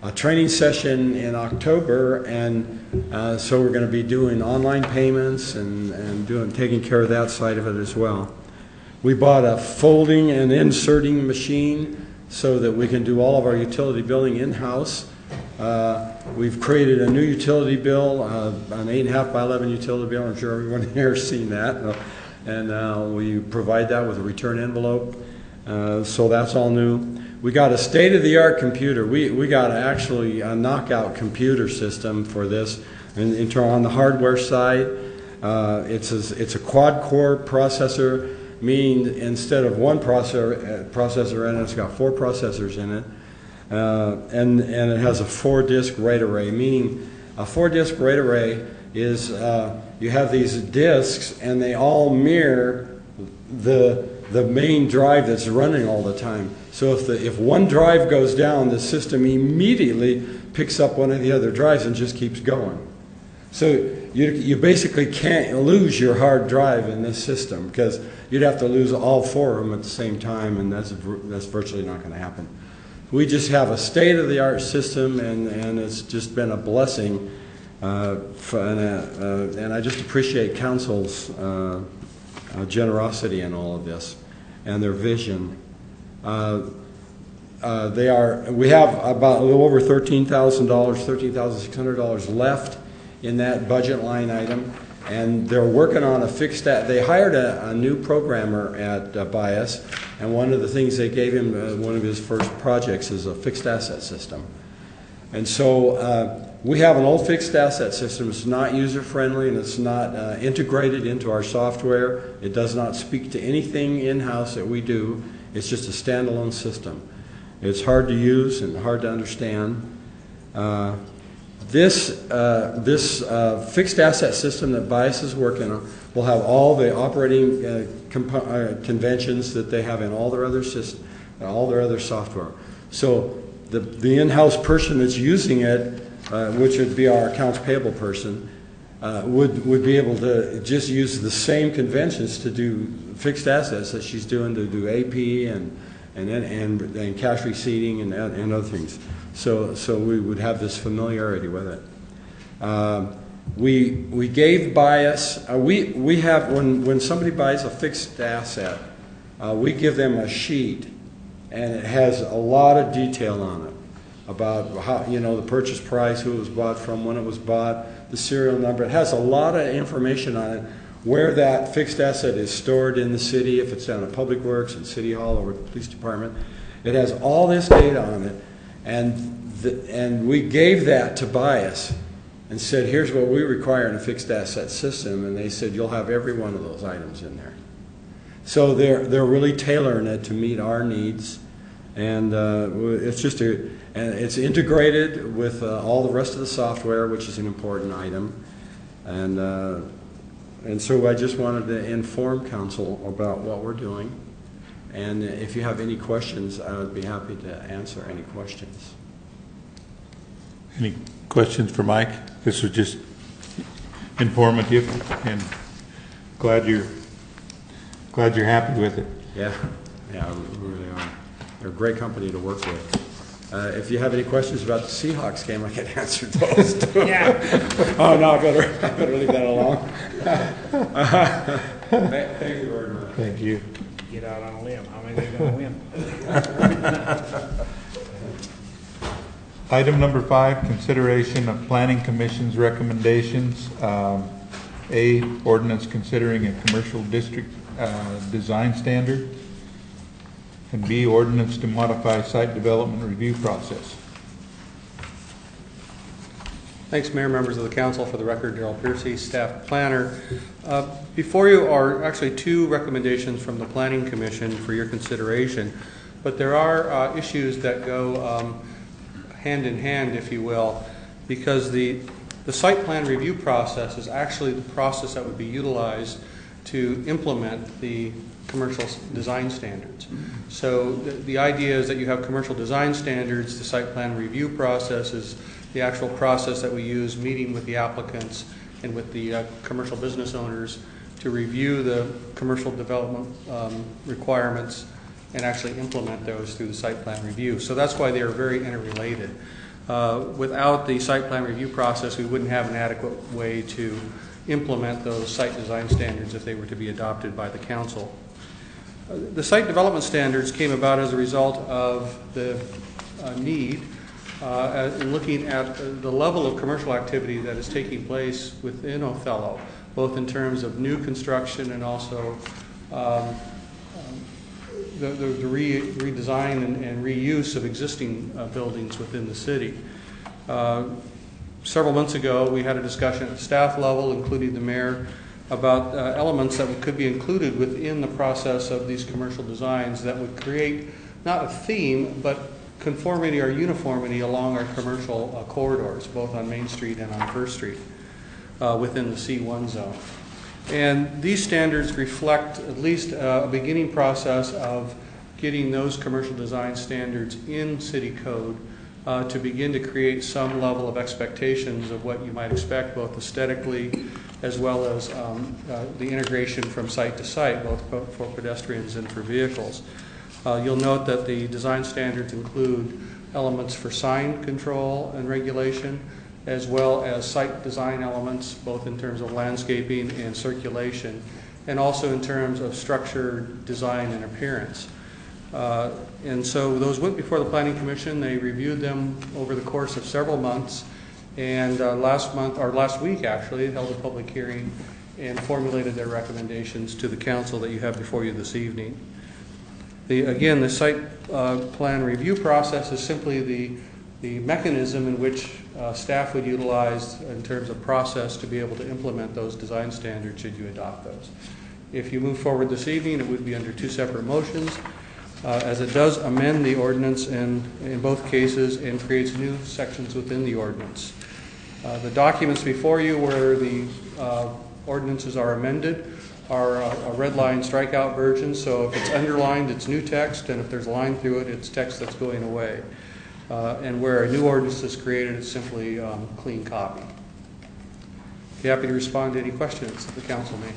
a training session in October, and uh, so we're going to be doing online payments and, and doing taking care of that side of it as well. We bought a folding and inserting machine so that we can do all of our utility billing in-house. Uh, we've created a new utility bill, uh, an eight and a half by eleven utility bill. I'm sure everyone here has seen that. Uh, and uh, we provide that with a return envelope. Uh, so that's all new. We got a state-of-the-art computer. We, we got actually a knockout computer system for this. And in turn, on the hardware side, uh, it's, a, it's a quad-core processor, meaning instead of one processor, uh, processor in it, it's got four processors in it. Uh, and, and it has a four-disc RAID array, meaning a four-disc RAID array is uh, you have these discs and they all mirror the, the main drive that's running all the time. So if, the, if one drive goes down, the system immediately picks up one of the other drives and just keeps going. So you, you basically can't lose your hard drive in this system because you'd have to lose all four of them at the same time, and that's, that's virtually not going to happen. We just have a state-of-the-art system, and, and it's just been a blessing. Uh, for, and, uh, uh, and I just appreciate council's uh, uh, generosity in all of this and their vision. Uh, uh, they are. We have about a little over thirteen thousand dollars, thirteen thousand six hundred dollars left in that budget line item, and they're working on a fixed. They hired a, a new programmer at uh, Bias, and one of the things they gave him, uh, one of his first projects, is a fixed asset system. And so uh, we have an old fixed asset system. It's not user friendly, and it's not uh, integrated into our software. It does not speak to anything in-house that we do. It's just a standalone system. It's hard to use and hard to understand. Uh, This, uh, this uh, fixed asset system that Bias is working on will have all the operating uh, compo uh, conventions that they have in all their other systems, all their other software. So the, the in-house person that's using it, uh, which would be our accounts payable person, uh, would, would be able to just use the same conventions to do fixed assets that she's doing to do A P and, and, and, and cash receipting and, and other things. So, so we would have this familiarity with it. Um, we, we gave Bias, uh, we, we have, when, when somebody buys a fixed asset, uh, we give them a sheet, and it has a lot of detail on it about how, you know, the purchase price, who it was bought from, when it was bought, the serial number. It has a lot of information on it, where that fixed asset is stored in the city, if it's down at Public Works, in City Hall, or the police department. It has all this data on it. And, the, and we gave that to Bias and said, here's what we require in a fixed asset system. And they said, you'll have every one of those items in there. So they're, they're really tailoring it to meet our needs. And uh, it's just a, and it's integrated with uh, all the rest of the software, which is an important item. And, uh, and so I just wanted to inform council about what we're doing. And if you have any questions, I would be happy to answer any questions. Any questions for Mike? This was just informative, and glad you're glad you're happy with it. Yeah, yeah, we really are. They're a great company to work with. Uh, if you have any questions about the Seahawks game, I can answer those too. Yeah. Oh no, I better I better leave that alone. Thank you very much. Thank you. Get out on a limb. How many are they going to win? Item number five, consideration of Planning Commission's recommendations. Um, A, ordinance considering a commercial district uh, design standard. And B, ordinance to modify site development review process. Thanks, Mayor, members of the council. For the record, Darrell Piercy, staff planner. Uh, before you are actually two recommendations from the Planning Commission for your consideration, but there are uh, issues that go um, hand in hand, if you will, because the, the site plan review process is actually the process that would be utilized to implement the commercial design standards. So the, the idea is that you have commercial design standards, the site plan review process is the actual process that we use, meeting with the applicants and with the uh, commercial business owners to review the commercial development um, requirements and actually implement those through the site plan review. So that's why they are very interrelated. Uh, Without the site plan review process, we wouldn't have an adequate way to implement those site design standards if they were to be adopted by the council. Uh, The site development standards came about as a result of the uh, need uh, in looking at the level of commercial activity that is taking place within Othello, both in terms of new construction and also um, the, the, the re, redesign and, and reuse of existing uh, buildings within the city. Uh, several months ago, we had a discussion at the staff level, including the mayor, about uh, elements that could be included within the process of these commercial designs that would create not a theme, but conformity or uniformity along our commercial uh, corridors, both on Main Street and on First Street, uh, within the C one zone. And these standards reflect at least uh, a beginning process of getting those commercial design standards in city code uh, to begin to create some level of expectations of what you might expect, both aesthetically as well as um, uh, the integration from site to site, both for pedestrians and for vehicles. Uh, you'll note that the design standards include elements for sign control and regulation, as well as site design elements, both in terms of landscaping and circulation, and also in terms of structure, design, and appearance. Uh, and so those went before the Planning Commission. They reviewed them over the course of several months, and uh, last month, or last week actually, held a public hearing and formulated their recommendations to the council that you have before you this evening. The, again, the site uh, plan review process is simply the, the mechanism in which uh, staff would utilize in terms of process to be able to implement those design standards should you adopt those. If you move forward this evening, it would be under two separate motions, uh, as it does amend the ordinance in, in both cases and creates new sections within the ordinance. Uh, the documents before you where the uh, ordinances are amended are a, a red line strikeout version, so if it's underlined, it's new text, and if there's a line through it, it's text that's going away. Uh, and where a new ordinance is created, it's simply um, clean copy. Be happy to respond to any questions that the council may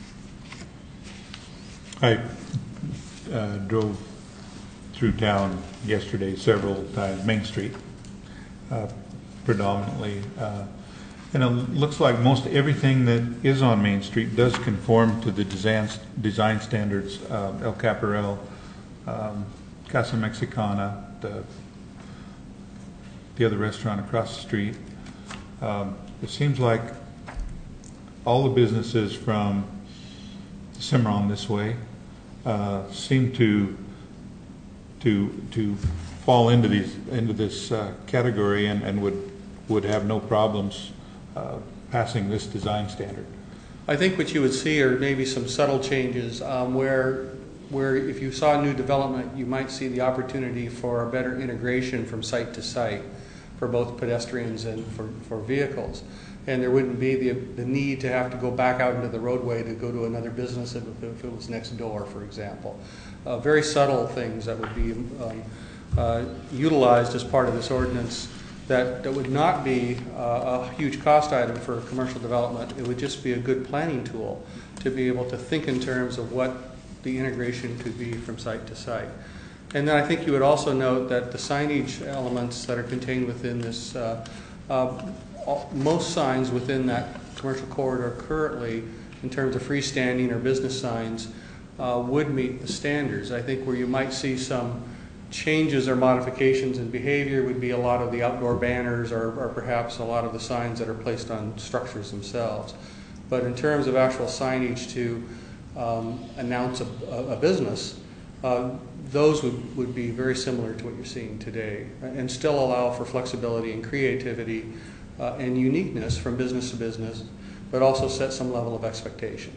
have. I uh, drove through town yesterday several times, Main Street, uh, predominantly. Uh, and it looks like most everything that is on Main Street does conform to the design, design standards, uh, El Caparel, um, Casa Mexicana, the, the other restaurant across the street. Um, it seems like all the businesses from Cimarron this way uh, seem to to to fall into these into this uh, category and, and would would have no problems uh, passing this design standard. I think what you would see are maybe some subtle changes um, where where if you saw new development, you might see the opportunity for a better integration from site to site for both pedestrians and for, for vehicles. And there wouldn't be the, the need to have to go back out into the roadway to go to another business if, if it was next door, for example. Uh, very subtle things that would be um, uh, utilized as part of this ordinance that, that would not be uh, a huge cost item for commercial development. It would just be a good planning tool to be able to think in terms of what the integration could be from site to site. And then I think you would also note that the signage elements that are contained within this, uh, uh, most signs within that commercial corridor currently, in terms of freestanding or business signs, uh, would meet the standards. I think where you might see some changes or modifications in behavior would be a lot of the outdoor banners or, or perhaps a lot of the signs that are placed on structures themselves. But in terms of actual signage to um, announce a, a business, uh, those would, would be very similar to what you're seeing today and still allow for flexibility and creativity uh, and uniqueness from business to business, but also set some level of expectation.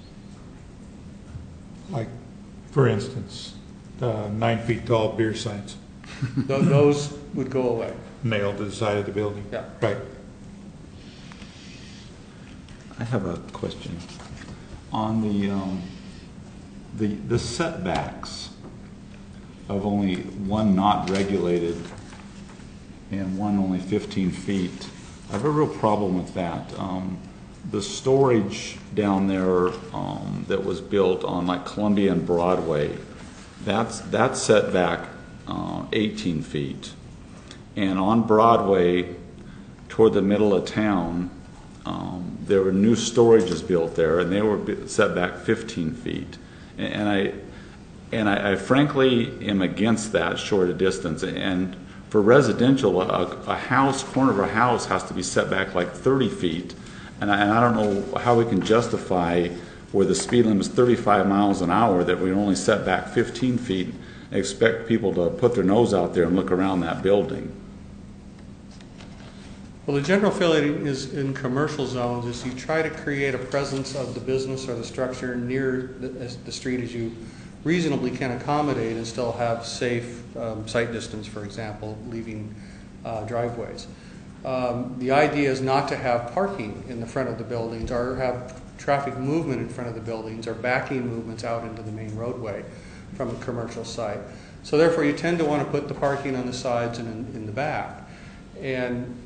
Like, for instance, the nine feet tall beer signs. Th those would go away. Nailed to the side of the building. Yeah. Right. I have a question. On the, um, the, the setbacks of only one not regulated and one only fifteen feet, I have a real problem with that. Um, the storage down there um, that was built on like Columbia and Broadway, that's, that's set back uh, eighteen feet. And on Broadway, toward the middle of town, um, there were new storages built there, and they were bi- set back fifteen feet. And, and I, and I, I frankly am against that short a distance. And for residential, a, a house, corner of a house has to be set back like thirty feet. And I, and I don't know how we can justify where the speed limit is thirty-five miles an hour that we only set back fifteen feet and expect people to put their nose out there and look around that building. Well, the general feeling is in commercial zones is you try to create a presence of the business or the structure near the, as the street as you reasonably can accommodate and still have safe um, sight distance, for example, leaving uh, driveways. Um, the idea is not to have parking in the front of the buildings or have traffic movement in front of the buildings or backing movements out into the main roadway from a commercial site. So therefore you tend to want to put the parking on the sides and in, in the back. And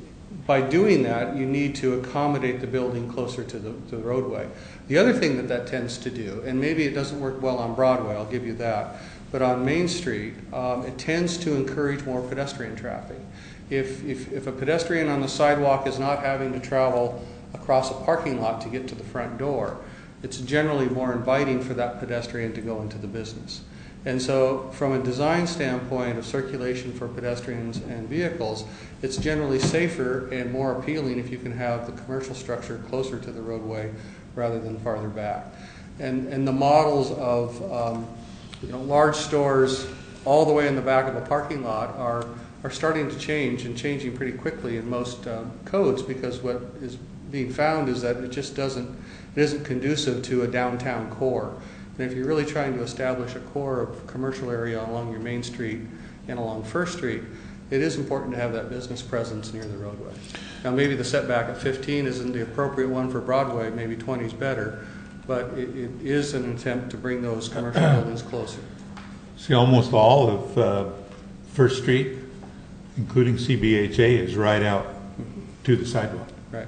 by doing that, you need to accommodate the building closer to the, to the roadway. The other thing that that tends to do, and maybe it doesn't work well on Broadway, I'll give you that, but on Main Street, um, it tends to encourage more pedestrian traffic. If, if, if a pedestrian on the sidewalk is not having to travel across a parking lot to get to the front door, it's generally more inviting for that pedestrian to go into the business. And so from a design standpoint of circulation for pedestrians and vehicles, it's generally safer and more appealing if you can have the commercial structure closer to the roadway rather than farther back. And, and the models of um, you know, large stores all the way in the back of a parking lot are, are starting to change and changing pretty quickly in most um, codes, because what is being found is that it just doesn't, it isn't conducive to a downtown core. And if you're really trying to establish a core of commercial area along your Main Street and along First Street, it is important to have that business presence near the roadway. Now maybe the setback at fifteen isn't the appropriate one for Broadway, maybe twenty is better, but it, it is an attempt to bring those commercial buildings closer. See, almost all of uh, First Street, including C B H A, is right out to the sidewalk. Right.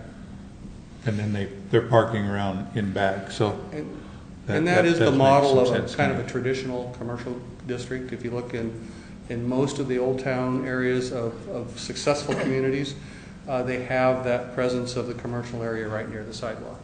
And then they, they're parking around in back, so. And, That- and that that is the does make model some of sense a to kind of me. a traditional commercial district. If you look in, in most of the old town areas of, of successful communities, uh, they have that presence of the commercial area right near the sidewalk.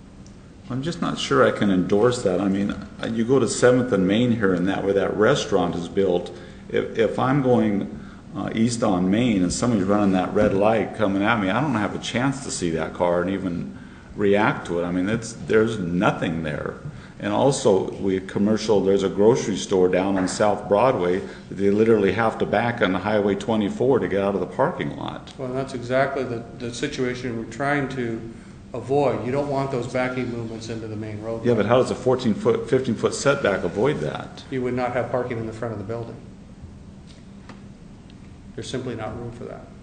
I'm just not sure I can endorse that. I mean, you go to seventh and Main here and that, where that restaurant is built. If, if I'm going uh, east on Main and somebody's running that red light coming at me, I don't have a chance to see that car and even react to it. I mean, it's, there's nothing there. And also, we commercial, there's a grocery store down on South Broadway that they literally have to back on the Highway twenty-four to get out of the parking lot. Well, that's exactly the, the situation we're trying to avoid. You don't want those backing movements into the main roadway. Yeah, but how does a fourteen foot, fifteen foot setback avoid that? You would not have parking in the front of the building. There's simply not room for that.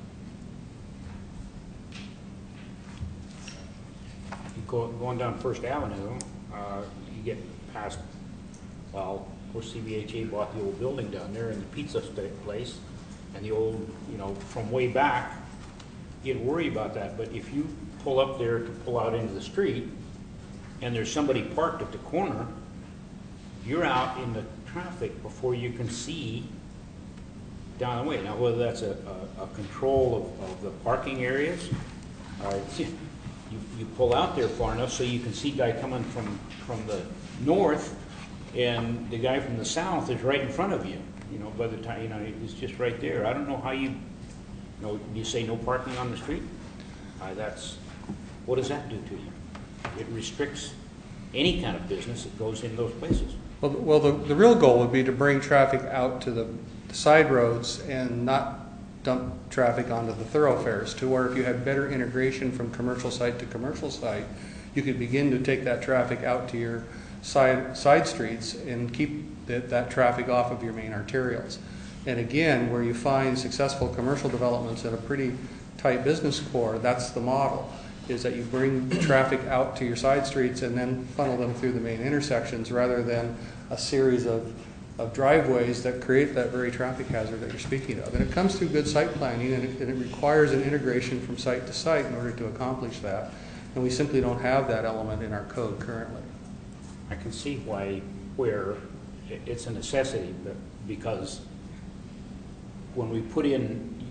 You go, going down First Avenue, uh, you get past, well, of course C B H A bought the old building down there and the pizza sta- place and the old, you know, from way back, you'd worry about that. But if you pull up there to pull out into the street and there's somebody parked at the corner, you're out in the traffic before you can see down the way. Now, whether that's a, a, a control of, of the parking areas, uh, you, you pull out there far enough so you can see guy coming from, from the north, and the guy from the south is right in front of you. You know, by the time, you know, it's just right there. I don't know how you, you know, you say no parking on the street? Uh, that's, what does that do to you? It restricts any kind of business that goes in those places. Well, well, the, the real goal would be to bring traffic out to the, the side roads and not dump traffic onto the thoroughfares, to where if you had better integration from commercial site to commercial site, you could begin to take that traffic out to your side, side streets and keep that, that traffic off of your main arterials. And again, where you find successful commercial developments in a pretty tight business core, that's the model, is that you bring traffic out to your side streets and then funnel them through the main intersections, rather than a series of, of driveways that create that very traffic hazard that you're speaking of. And it comes through good site planning, and it, and it requires an integration from site to site in order to accomplish that. And we simply don't have that element in our code currently. I can see why, where it's a necessity, but because when we put in,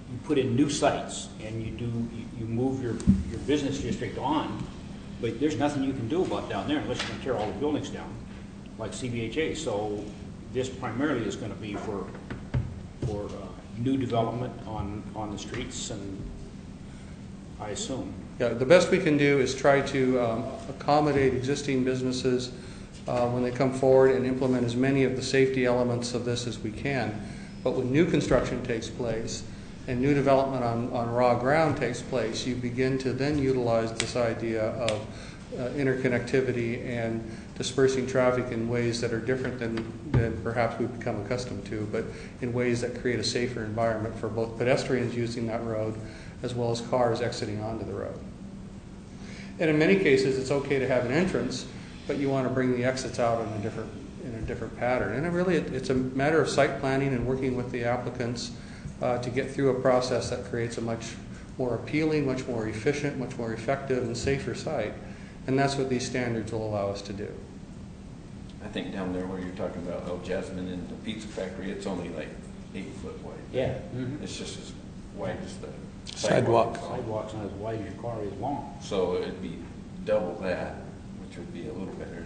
you put in new sites and you do, you, you move your, your business district on, but there's nothing you can do about down there unless you can tear all the buildings down, like C B H A. So this primarily is gonna be for, for, uh, new development on, on the streets, and I assume. Yeah, the best we can do is try to um, accommodate existing businesses uh, when they come forward and implement as many of the safety elements of this as we can. But when new construction takes place and new development on, on raw ground takes place, you begin to then utilize this idea of uh, interconnectivity and dispersing traffic in ways that are different than, than perhaps we've become accustomed to, but in ways that create a safer environment for both pedestrians using that road as well as cars exiting onto the road. And in many cases, it's okay to have an entrance, but you want to bring the exits out in a different, in a different pattern. And it really, it's a matter of site planning and working with the applicants uh, to get through a process that creates a much more appealing, much more efficient, much more effective and safer site. And that's what these standards will allow us to do. I think down there where you're talking about El Jasmine and the pizza factory, it's only like eight foot wide. Yeah. Mm-hmm. It's just as wide as the Sidewalk. sidewalk. Sidewalk's not as wide as your car is long. So it'd be double that, which would be a little better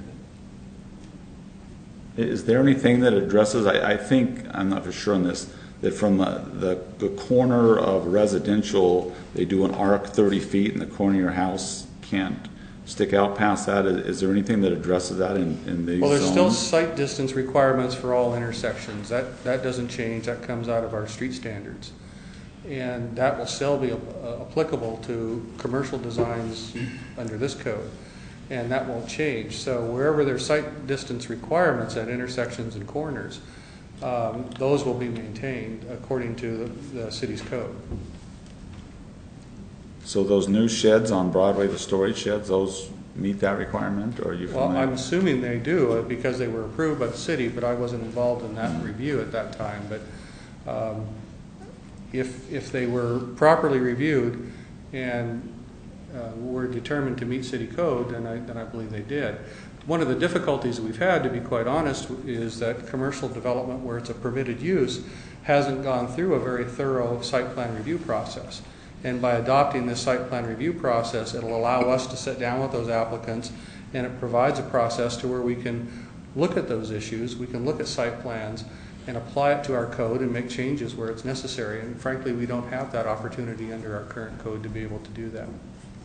than. Is there anything that addresses, I, I think, I'm not for sure on this, that from the, the, the corner of residential, they do an arc thirty feet and the corner of your house can't stick out past that? Is, is there anything that addresses that in, in these Well, there's still zones? site distance requirements for all intersections. That, that doesn't change. That comes out of our street standards. And that will still be uh, applicable to commercial designs under this code. And that won't change. So wherever there's site distance requirements at intersections and corners, um, those will be maintained according to the, the city's code. So those new sheds on Broadway, the storage sheds, those meet that requirement, or are you Well, familiar? I'm assuming they do uh, because they were approved by the city, but I wasn't involved in that Mm-hmm. review at that time. But um, if, if they were properly reviewed and uh, were determined to meet city code, then I, then I believe they did. One of the difficulties that we've had, to be quite honest, is that commercial development where it's a permitted use hasn't gone through a very thorough site plan review process. And by adopting this site plan review process, it'll allow us to sit down with those applicants, and it provides a process to where we can look at those issues, we can look at site plans and apply it to our code and make changes where it's necessary. And frankly, we don't have that opportunity under our current code to be able to do that.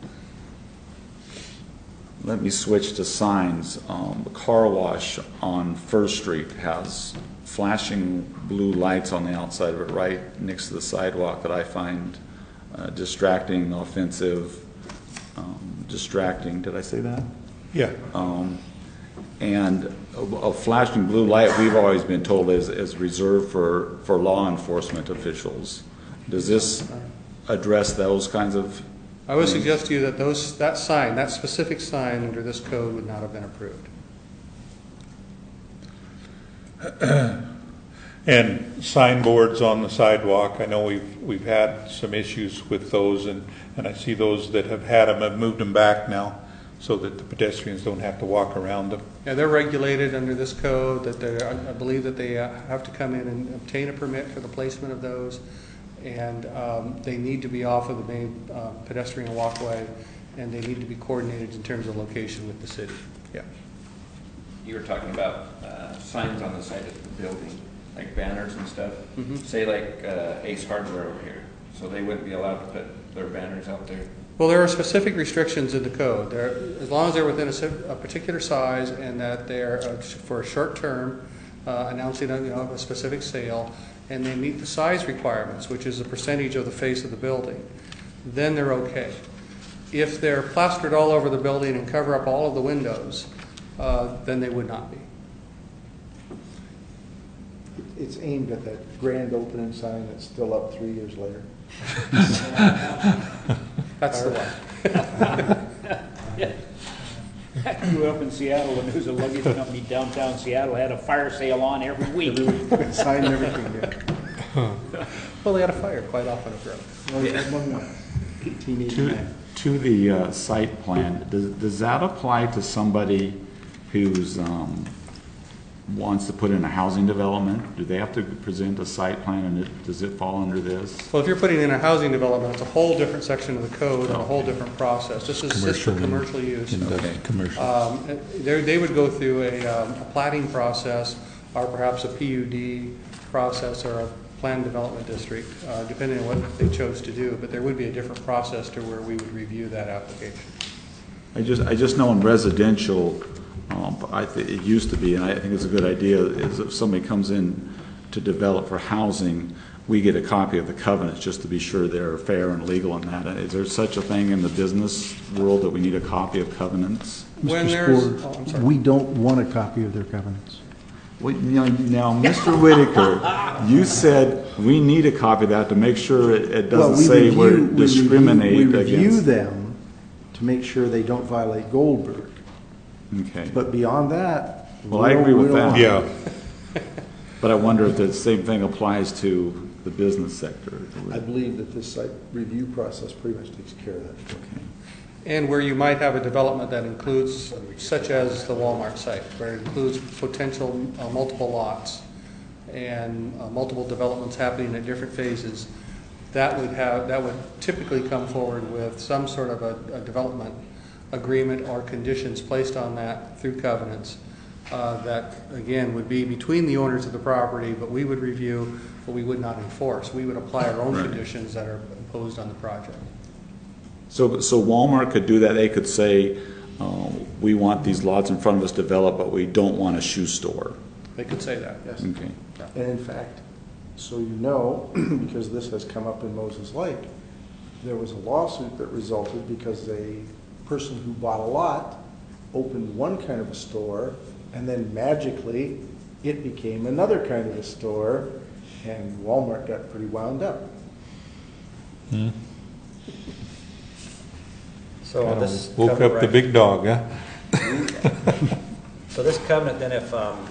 Let me switch to signs. Um, the car wash on First Street has flashing blue lights on the outside of it right next to the sidewalk that I find uh, distracting, offensive, um, distracting. Did I say that? Yeah. Um, and a, a flashing blue light, we've always been told, is, is reserved for, for law enforcement officials. Does this address those kinds of I would things? suggest to you that those, that sign, that specific sign under this code would not have been approved. And signboards on the sidewalk, I know we've, we've had some issues with those, and, and I see those that have had them have moved them back now so that the pedestrians don't have to walk around them. Yeah, they're regulated under this code, that they, I believe that they uh, have to come in and obtain a permit for the placement of those, and um, they need to be off of the main uh, pedestrian walkway, and they need to be coordinated in terms of location with the city. Yeah. You were talking about uh, signs on the side of the building, like banners and stuff. Mhm. Say like uh, Ace Hardware over here, so they wouldn't be allowed to put their banners out there. Well, there are specific restrictions in the code. There, as long as they're within a, si- a particular size and that they're uh, for a short term, uh, announcing a, you know, a specific sale, and they meet the size requirements, which is a percentage of the face of the building, then they're okay. If they're plastered all over the building and cover up all of the windows, uh, then they would not be. It's aimed at that grand opening sign that's still up three years later. That's the one. I grew up in Seattle, and there was a luggage company downtown Seattle, had a fire sale on every week. Sign and everything, yeah. Well, they had a fire quite often up road. Well, we had one, uh, eighteen eighty-nine. To, to the uh, site plan, does, does that apply to somebody who's um, wants to put in a housing development, do they have to present a site plan, and it, does it fall under this? Well, if you're putting in a housing development, it's a whole different section of the code and a whole different process. This is just for commercial use. Okay. Commercial. Um, they, they would go through a, um, a plating process, or perhaps a P U D process, or a planned development district, uh, depending on what they chose to do. But there would be a different process to where we would review that application. I just, I just know in residential, um, I think it used to be, and I think it's a good idea, is if somebody comes in to develop for housing, we get a copy of the covenants just to be sure they're fair and legal in that. Is there such a thing in the business world that we need a copy of covenants? When Mister there's, Spore, oh, I'm sorry. we don't want a copy of their covenants. Well, you know, now, Mister Whitaker, you said we need a copy of that to make sure it, it Well, doesn't we say review- we're we review- discriminate We review against. them to make sure they don't violate Goldberg. Okay. But beyond that. Well, we I don't- agree we with don't that. want it. Yeah. But I wonder if the same thing applies to the business sector. I believe that this site review process pretty much takes care of that. Okay. And where you might have a development that includes, such as the Walmart site, where it includes potential uh, multiple lots and uh, multiple developments happening at different phases, that would have, that would typically come forward with some sort of a, a development agreement or conditions placed on that through covenants uh, that, again, would be between the owners of the property, but we would review, but we would not enforce. We would apply our own Right. conditions that are imposed on the project. So, so Walmart could do that. They could say, uh, we want these lots in front of us developed, but we don't want a shoe store. They could say that, yes. Okay. And in fact, so you know, because this has come up in Moses Lake, there was a lawsuit that resulted because a person who bought a lot opened one kind of a store, and then magically it became another kind of a store, and Walmart got pretty wound up. Hmm. So this. Woke covenant up the right- big dog, huh? So this covenant, then if, um,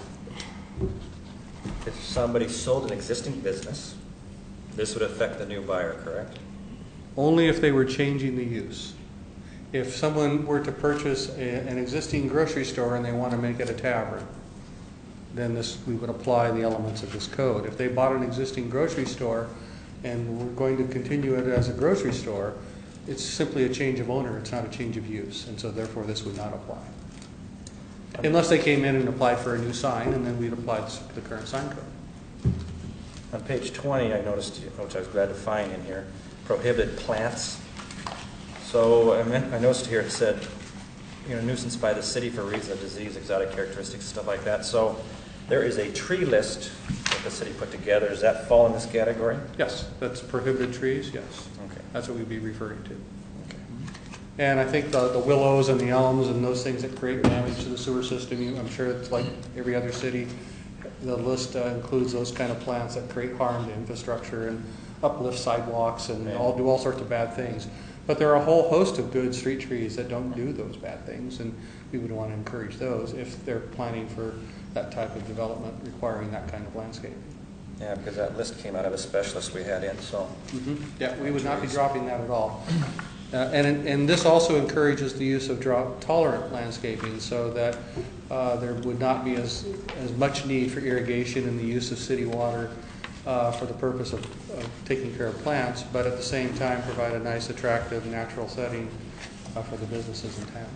if somebody sold an existing business, this would affect the new buyer, correct? Only if they were changing the use. If someone were to purchase a, an existing grocery store and they want to make it a tavern, then this, we would apply the elements of this code. If they bought an existing grocery store and we're going to continue it as a grocery store, it's simply a change of owner, it's not a change of use, and so therefore this would not apply. Unless they came in and applied for a new sign, and then we'd apply the, the current sign code. On page twenty, I noticed, which I was glad to find in here, prohibited plants. So I meant, I noticed here it said, you know, nuisance by the city for reason of disease, exotic characteristics, stuff like that. So there is a tree list that the city put together. Does that fall in this category? Yes, that's prohibited trees, yes. Okay. That's what we'd be referring to. And I think the, the willows and the elms and those things that create damage to the sewer system, you, I'm sure it's like every other city, the list uh, includes those kind of plants that create harm to infrastructure and uplift sidewalks and all, do all sorts of bad things. But there are a whole host of good street trees that don't do those bad things, and we would want to encourage those if they're planning for that type of development requiring that kind of landscaping. Yeah, because that list came out of a specialist we had in, so. Mm-hmm. Yeah, we would not be dropping that at all. Uh, and, and this also encourages the use of drought-tolerant landscaping so that uh, there would not be as, as much need for irrigation and the use of city water uh, for the purpose of, of taking care of plants, but at the same time provide a nice, attractive, natural setting uh, for the businesses in town.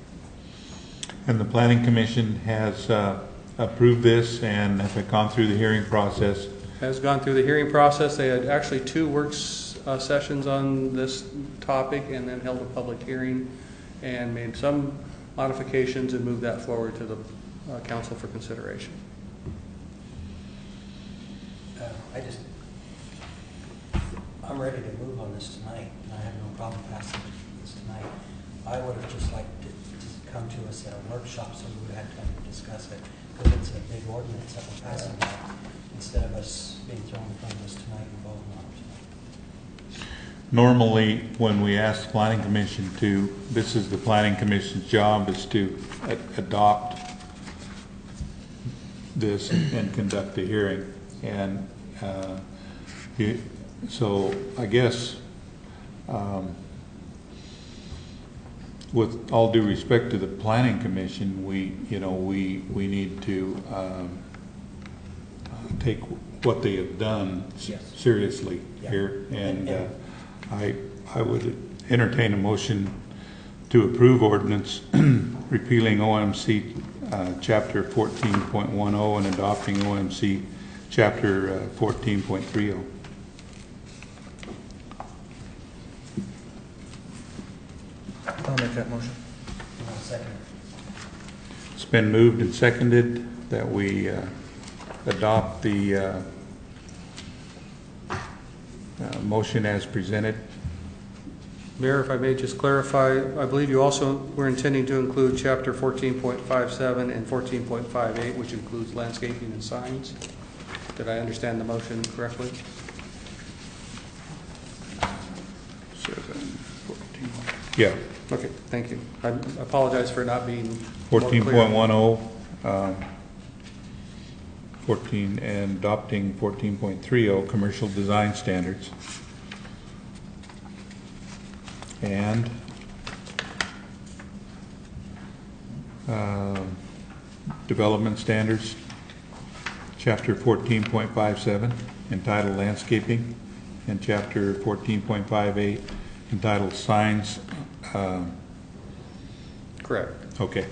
And the Planning Commission has uh, approved this and have gone through the hearing process. Has gone through the hearing process. They had actually two works uh, sessions on this topic and then held a public hearing and made some modifications and moved that forward to the uh, council for consideration. Uh, I just, I'm ready to move on this tonight, and I have no problem passing this tonight. I would have just liked it to come to us at a workshop so we would have time to discuss it, because it's a big ordinance that we're passing now, instead of us being thrown in front of us tonight and voting on it tonight. Normally, when we ask the Planning Commission to, this is the Planning Commission's job, is to a- adopt this and, and conduct the hearing. And uh, you, so I guess um, with all due respect to the planning commission, we, you know, we, we need to, um, uh, take what they have done s- Yes. seriously Yeah. here. And, And- uh, I, I would entertain a motion to approve ordinance repealing O M C, uh, chapter fourteen point ten and adopting O M C chapter uh, fourteen point thirty. I'll make that motion. One second. It's been moved and seconded that we uh, adopt the uh, uh, motion as presented. Mayor, if I may just clarify, I believe you also were intending to include chapter fourteen point five seven and fourteen point five eight, which includes landscaping and signs. Did I understand the motion correctly? Seven, fourteen. Yeah, Okay, thank you. I apologize for not being more clear. fourteen point ten, um, fourteen, and adopting fourteen point thirty, commercial design standards. And um, development standards, chapter fourteen point five seven, entitled landscaping, and chapter fourteen point five eight, entitled signs. um, Correct. Okay.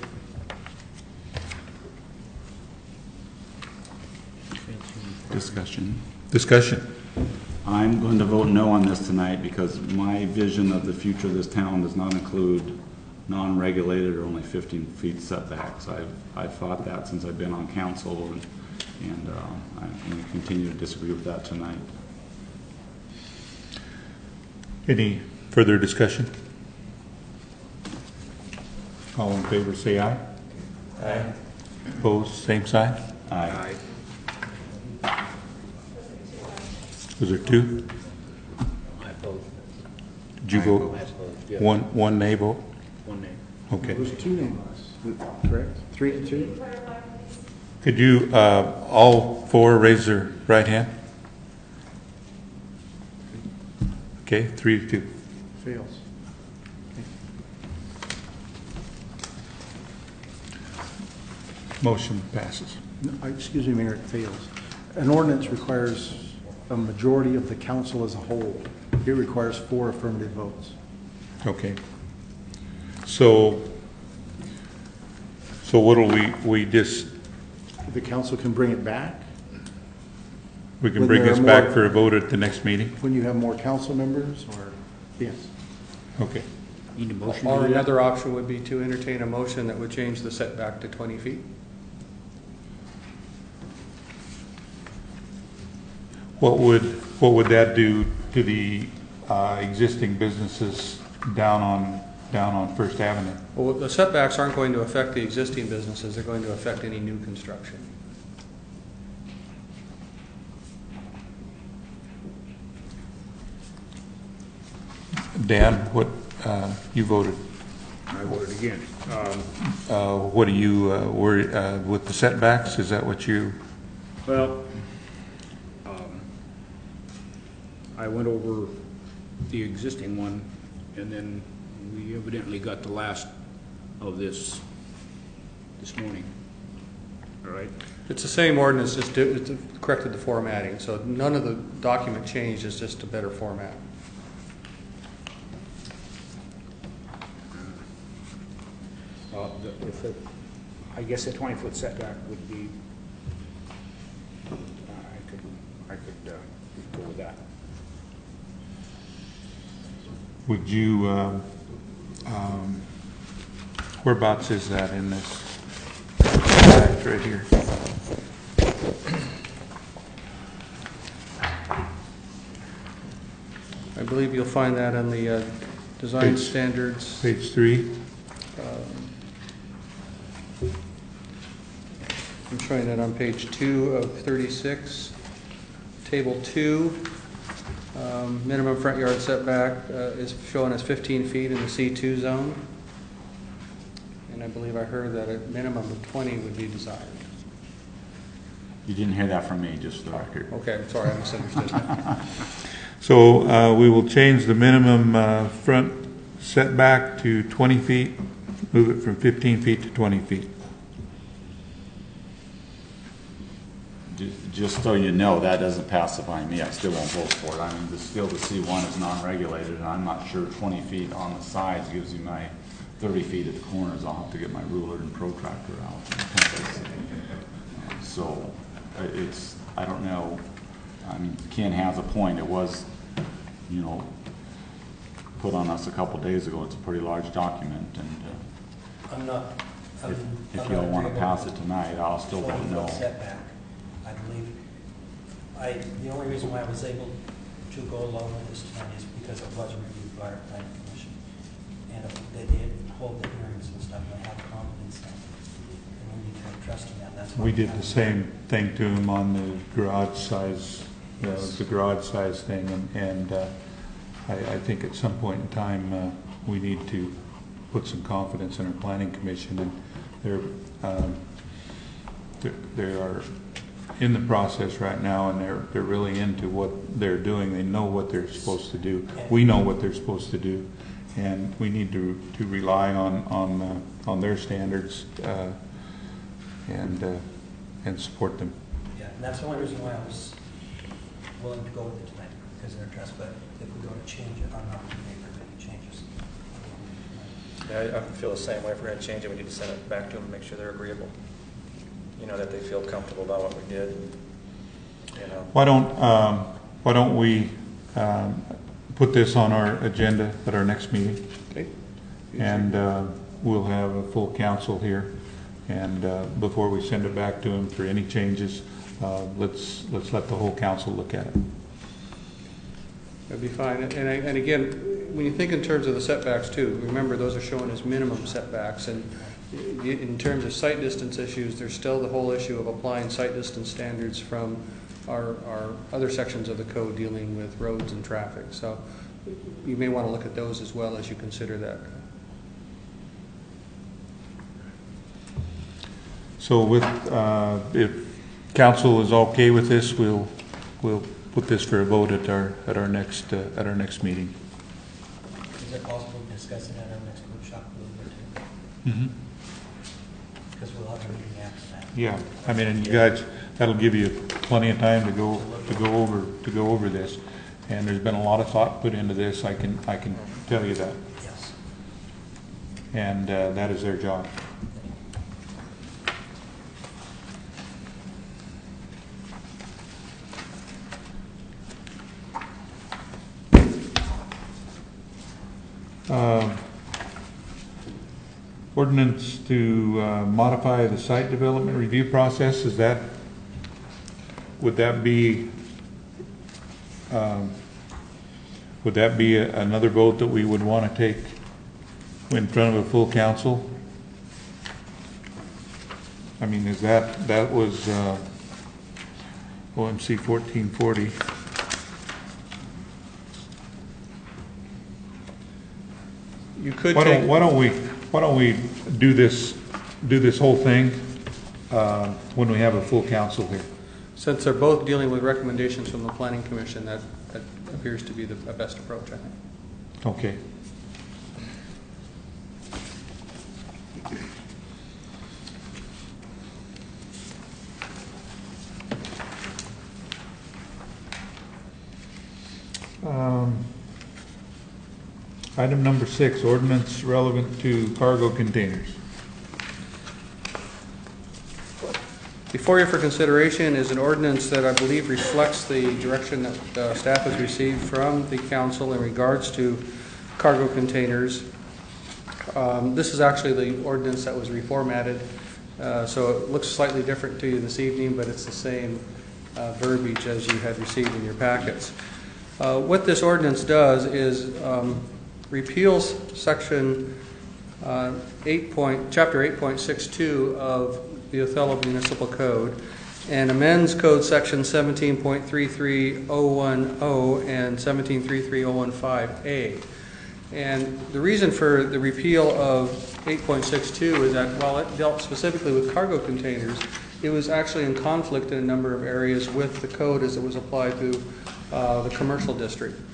Discussion. Discussion. I'm going to vote no on this tonight because my vision of the future of this town does not include non-regulated or only fifteen feet setbacks. I've, I've fought that since I've been on council, and, and uh, I'm going to continue to disagree with that tonight. Any further discussion? All in favor, say aye. Aye. Opposed, same sign. Aye. Was there two? I vote. Did you vote? Yeah. One, one nay vote? One name. Okay. There's two names, correct? Three to two? Could you, uh, all four raise their right hand? Okay, three to two. Fails. Motion passes. No, uh, Excuse me, Mayor, it fails. An ordinance requires a majority of the council as a whole. It requires four affirmative votes. Okay. So, so what'll we, we just, The council can bring it back we can When bring there this are back more- for a vote at the next meeting? when you have more council members, or, yes. Okay. Need a motion Or to do that? another option would be to entertain a motion that would change the setback to twenty feet. What would, what would that do to the uh, existing businesses down on, down on First Avenue? Well, the setbacks aren't going to affect the existing businesses, they're going to affect any new construction. Dan, what, uh, you voted, I voted again. Um, uh, what do you, uh, worry, uh, with the setbacks, is that what you, Well, um, I went over the existing one, and then we evidently got the last of this this morning. All right? It's the same ordinance, just do- it's corrected the formatting, so none of the document changed, it's just a better format. Uh, the- if it- I guess a twenty-foot setback would be, I could, I could uh, go with that. would you, um, um, whereabouts is that in this? It's right here. I believe you'll find that in the uh, design Page- standards. Page three. I'm showing it on page two of thirty-six. Table two, um, minimum front yard setback uh, is shown as fifteen feet in the C two zone. And I believe I heard that a minimum of twenty would be desired. You didn't hear that from me, just for the record. Okay, sorry, I misunderstood that. So uh, we will change the minimum uh, front setback to twenty feet, move it from fifteen feet to twenty feet. Ju- Just so you know, that doesn't pacify me. I still won't vote for it. I mean, the, still the C one is non-regulated, and I'm not sure twenty feet on the sides gives you my thirty feet at the corners. I'll have to get my ruler and protractor out. So uh, it's, I don't know. I mean, Ken has a point. It was, you know, put on us a couple days ago. It's a pretty large document, and uh, I'm not. I'm- if, I'm if you not all want to agreeable pass it with tonight, I'll still vote no. twenty-foot setback. I believe, I, the only reason why I was able to go along with this tonight is because it was reviewed by our planning commission. And they did hold the hearings and stuff, and I have confidence in them. And we need to have trust in that. That's why We did have- the same thing to him on the garage size, you know, the garage size thing, and, and uh, I, I think at some point in time, uh, we need to put some confidence in our planning commission, and they're, um, they're, they are in the process right now, and they're, they're really into what they're doing. They know what they're supposed to do. We know what they're supposed to do, and we need to, to rely on, on, uh, on their standards, uh, and, uh, and support them. Yeah, and that's the only reason why I was willing to go with it tonight, because of their trust. But if we go to change it, I'm not in favor of any changes. Yeah, I I feel the same way. If we're going to change it, we need to send it back to them and make sure they're agreeable. You know, that they feel comfortable about what we did. You know. Why don't, um, why don't we, um, put this on our agenda at our next meeting? Okay. And, uh, we'll have a full council here. And, uh, before we send it back to them for any changes, uh, let's, let's let the whole council look at it. That'd be fine. And, I, and again, when you think in terms of the setbacks too, remember those are shown as minimum setbacks. And in terms of site distance issues, there's still the whole issue of applying site distance standards from our, our other sections of the code dealing with roads and traffic. So you may want to look at those as well as you consider that. So with, uh, if council is okay with this, we'll, we'll put this for a vote at our, at our next, uh, at our next meeting. Is it possible to discuss it at our next workshop a little bit too? Mm-hmm. Because we'll have a meeting after that. Yeah, I mean, and you guys, that'll give you plenty of time to go, to go over, to go over this. And there's been a lot of thought put into this, I can, I can tell you that. Yes. And, uh, that is their job. Um, Ordinance to uh, modify the site development review process, is that, would that be, um, would that be a- another vote that we would want to take in front of a full council? I mean, is that, that was uh, O M C fourteen forty. You could Why take. don't, why don't we, why don't we do this, do this whole thing uh, when we have a full council here? Since they're both dealing with recommendations from the Planning Commission, that, that appears to be the best approach, I think. Okay. Um, Item number six, ordinance relevant to cargo containers. Before you for consideration is an ordinance that I believe reflects the direction that uh, staff has received from the council in regards to cargo containers. Um, This is actually the ordinance that was reformatted, uh, so it looks slightly different to you this evening, but it's the same uh, verbiage as you had received in your packets. Uh, What this ordinance does is um, repeals section uh, eight point, chapter eight point six two of the Othello Municipal Code and amends code section seventeen point three three oh one oh and seventeen point three three oh one five A. And the reason for the repeal of eight point six two is that while it dealt specifically with cargo containers, it was actually in conflict in a number of areas with the code as it was applied to uh, the commercial district.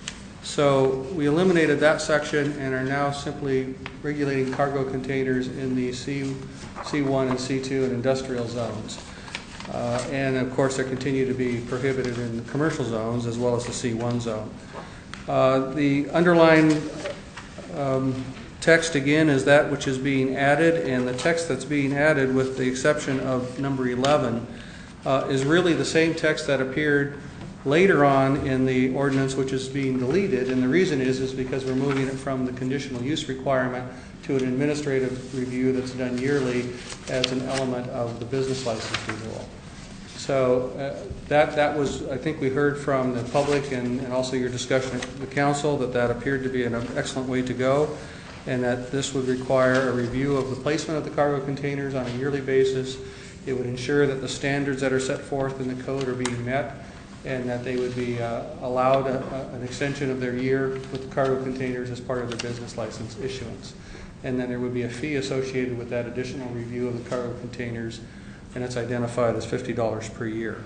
So we eliminated that section and are now simply regulating cargo containers in the C, C1 and C two and industrial zones. Uh, and of course, they continue to be prohibited in the commercial zones as well as the C one zone. Uh, the underlying um, text again is that which is being added, and the text that's being added, with the exception of number eleven, uh, is really the same text that appeared later on in the ordinance, which is being deleted. And the reason is is because we're moving it from the conditional use requirement to an administrative review that's done yearly as an element of the business license renewal. So uh, that that was, I think we heard from the public and, and also your discussion at the council that that appeared to be an excellent way to go, and that this would require a review of the placement of the cargo containers on a yearly basis. It would ensure that the standards that are set forth in the code are being met, and that they would be uh, allowed a, a, an extension of their year with the cargo containers as part of their business license issuance. And then there would be a fee associated with that additional review of the cargo containers, and it's identified as fifty dollars per year.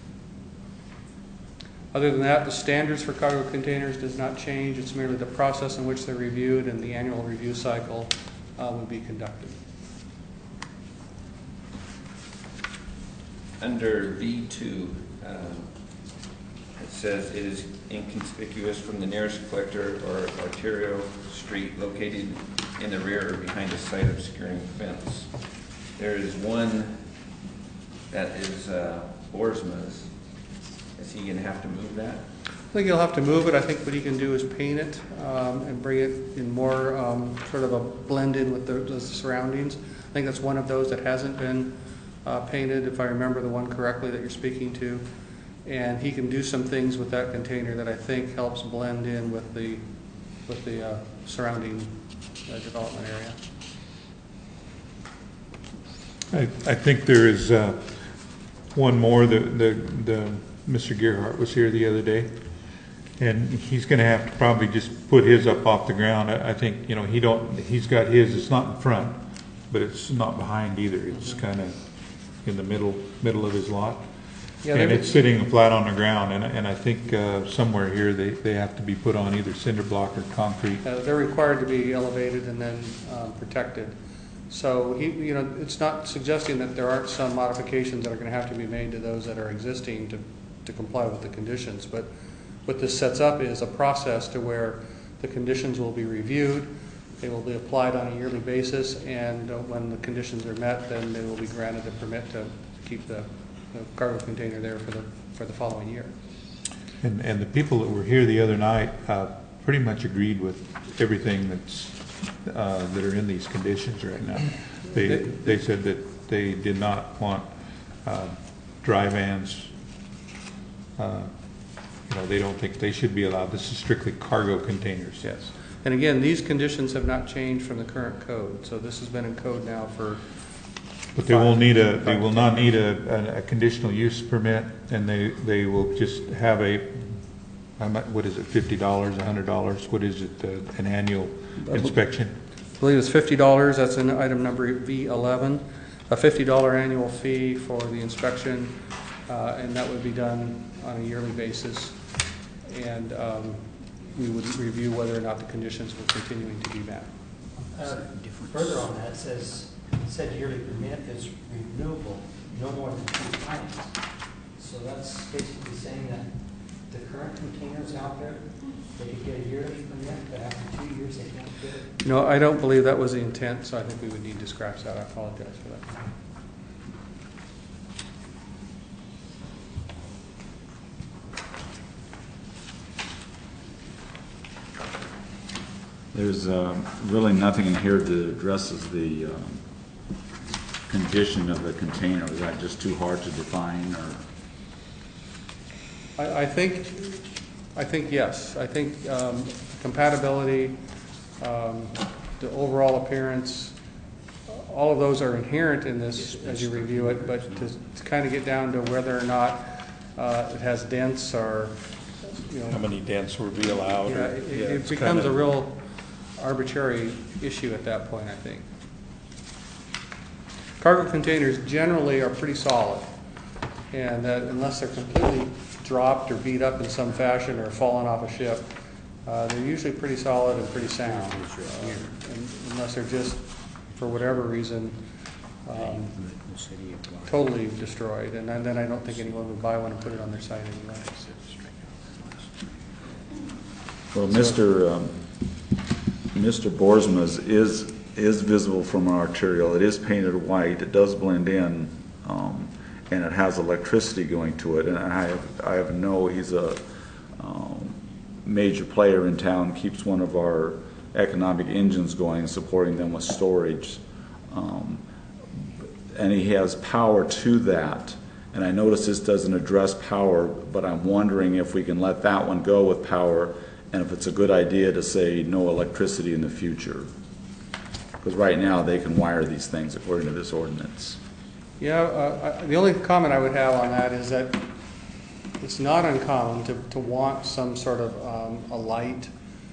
Other than that, the standards for cargo containers does not change. It's merely the process in which they're reviewed, and the annual review cycle uh, would be conducted. Under B two, um, it says it is inconspicuous from the nearest collector or arterial street located in the rear or behind a site obscuring fence. There is one that is uh, Boersma's. Is he going to have to move that? I think he'll have to move it. I think what he can do is paint it um, and bring it in more um, sort of a blend in with the, the surroundings. I think that's one of those that hasn't been uh, painted, if I remember the one correctly that you're speaking to. And he can do some things with that container that I think helps blend in with the with the uh, surrounding uh, development area. I, I think there is uh, one more. The, the, the Mister Gerhardt was here the other day, and he's going to have to probably just put his up off the ground. I, I think, you know, he don't. He's got his. It's not in front, but it's not behind either. It's kind of in the middle middle of his lot. Yeah, and it's sitting flat on the ground, and, and I think uh, somewhere here they, they have to be put on either cinder block or concrete. Uh, they're required to be elevated and then um, protected. So he, you know, it's not suggesting that there aren't some modifications that are going to have to be made to those that are existing to, to comply with the conditions. But what this sets up is a process to where the conditions will be reviewed, they will be applied on a yearly basis, and uh, when the conditions are met, then they will be granted a permit to keep the the cargo container there for the for the following year. And and the people that were here the other night uh, pretty much agreed with everything that's uh, that are in these conditions right now. They they said that they did not want uh, dry vans. Uh, you know, they don't think they should be allowed. This is strictly cargo containers. Yes. And again, these conditions have not changed from the current code. So this has been in code now for. But they will need a, they will not need a, a, a conditional use permit, and they, they will just have a, what is it, fifty dollars, a hundred dollars, what is it, uh, an annual inspection? I believe it's fifty dollars, that's in item number V eleven, a fifty dollar annual fee for the inspection, uh, and that would be done on a yearly basis. And um, we would review whether or not the conditions were continuing to be met. Uh, further on that, it says, said yearly permit is renewable no more than two times. So that's basically saying that the current containers out there, they could get a yearly permit, but after two years they can't get it. No, I don't believe that was the intent, so I think we would need to scratch that. I apologize for that. There's um, really nothing in here that addresses the um, condition of the container. Is that just too hard to define, or? I, I think, I think yes. I think um, compatibility, um, the overall appearance, all of those are inherent in this as you review it. But to, to kind of get down to whether or not uh, it has dents or, you know, How many dents would be allowed? yeah, or, it, yeah, it it's becomes kinda, a real arbitrary issue at that point, I think. Cargo containers generally are pretty solid, and that unless they're completely dropped or beat up in some fashion or fallen off a ship, Uh, They're usually pretty solid and pretty sound, uh, and- unless they're just, for whatever reason, um, The city of Clark. totally destroyed, and then then I don't think anyone would buy one and put it on their site anyway. Well, Mister um, Mister Boersma's is, is visible from our arterial. It is painted white. It does blend in, um, and it has electricity going to it. And I have, I have no, he's a um, major player in town, keeps one of our economic engines going, supporting them with storage. Um, and he has power to that. And I notice this doesn't address power, but I'm wondering if we can let that one go with power, and if it's a good idea to say no electricity in the future. Because right now they can wire these things according to this ordinance. Yeah, uh, I- the only comment I would have on that is that it's not uncommon to, to want some sort of um, a light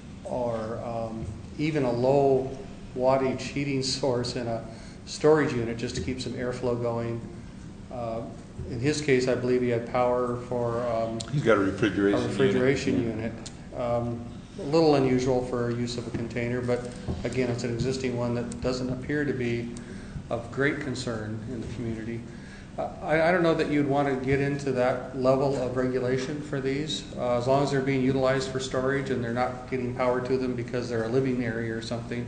or um, even a low wattage heating source in a storage unit just to keep some airflow going. Uh, in his case, I believe he had power for um, He's got a a refrigeration refrigeration unit. Um, a little unusual for use of a container, but again, it's an existing one that doesn't appear to be of great concern in the community. Uh, I, I don't know that you'd want to get into that level of regulation for these, uh, as long as they're being utilized for storage and they're not getting power to them because they're a living area or something.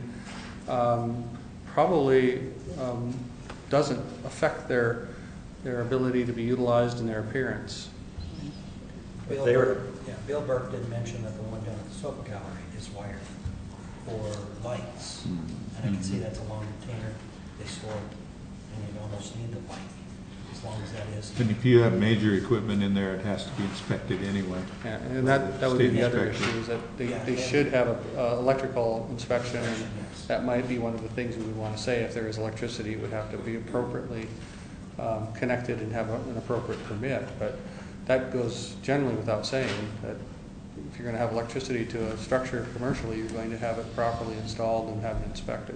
Um, probably um, doesn't affect their their ability to be utilized and their appearance. Bill They were- Burke, yeah, Bill Burke did mention that the one down at the soap gallery is wired for lights. And I can see that's a long container they store, and you almost need the light, as long as that is. And if you have major equipment in there, it has to be inspected anyway. Yeah, and that, that would be State the other inspection. issue, is that they, Yeah, they yeah. should have a, uh, electrical inspection, and Yes. that might be one of the things we would want to say. If there is electricity, it would have to be appropriately, um, connected and have a- an appropriate permit, but that goes generally without saying, that if you're gonna have electricity to a structure commercially, you're going to have it properly installed and have it inspected.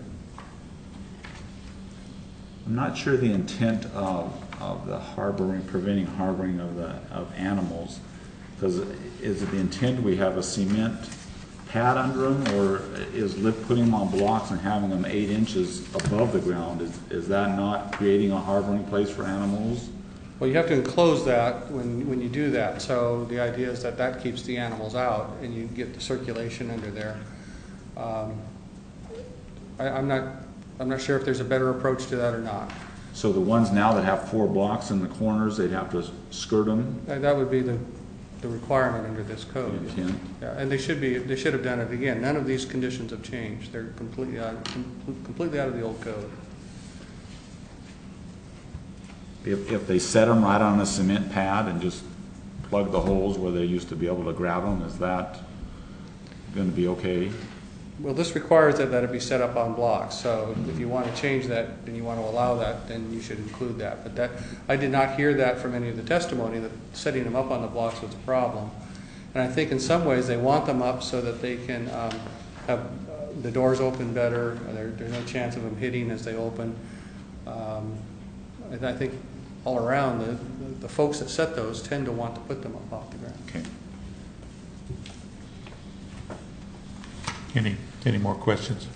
I'm not sure the intent of, of the harboring, preventing harboring of the, of animals, because is it the intent we have a cement pad under them, or is lift, putting them on blocks and having them eight inches above the ground, is, is that not creating a harboring place for animals? Well, you have to enclose that when, when you do that, so the idea is that that keeps the animals out and you get the circulation under there. Um, I, I'm not, I'm not sure if there's a better approach to that or not. So the ones now that have four blocks in the corners, they'd have to skirt them? That that would be the, the requirement under this code. The intent? Yeah, and they should be, they should have done it again. None of these conditions have changed. They're completely out, com- completely out of the old code. If, if they set them right on a cement pad and just plug the holes where they used to be able to grab them, is that going to be okay? Well, this requires that, that it be set up on blocks, so if you want to change that, and you want to allow that, then you should include that. But that, I did not hear that from any of the testimony, that setting them up on the blocks was a problem. And I think in some ways, they want them up so that they can um, have uh, the doors open better, there, there's no chance of them hitting as they open. Um, and I think all around, the, the folks that set those tend to want to put them up off the ground. Okay. Any, any more questions?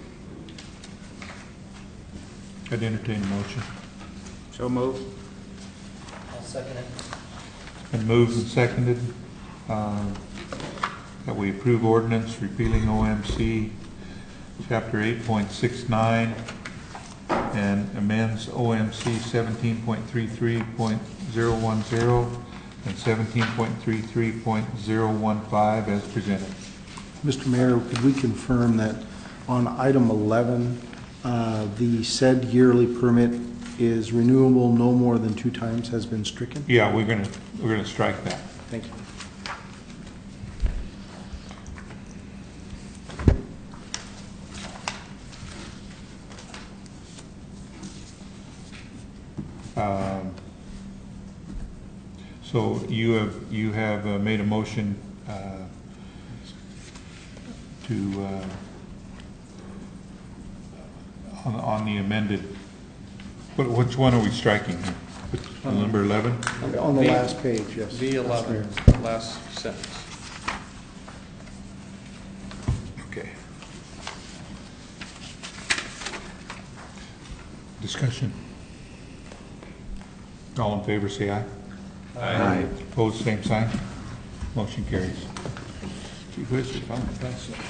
I'd entertain a motion. So moved. I'll second it. Been moved and seconded, uh, that we approve ordinance repealing O M C Chapter eight point six nine and amends O M C seventeen point three three point zero one zero and seventeen point three three point zero one five as presented. Mister Mayor, could we confirm that on item eleven, uh, the said yearly permit is renewable no more than two times has been stricken? Yeah, we're gonna, we're gonna strike that. Thank you. Um, So you have, you have uh, made a motion uh, to, uh, on, on the amended, what- which one are we striking here? Which- Number eleven? On the V- last page, yes. V eleven, last sentence. Okay. Discussion. All in favor, say aye. Aye. Opposed, same sign. Motion carries. Gee whiz, we finally passed that.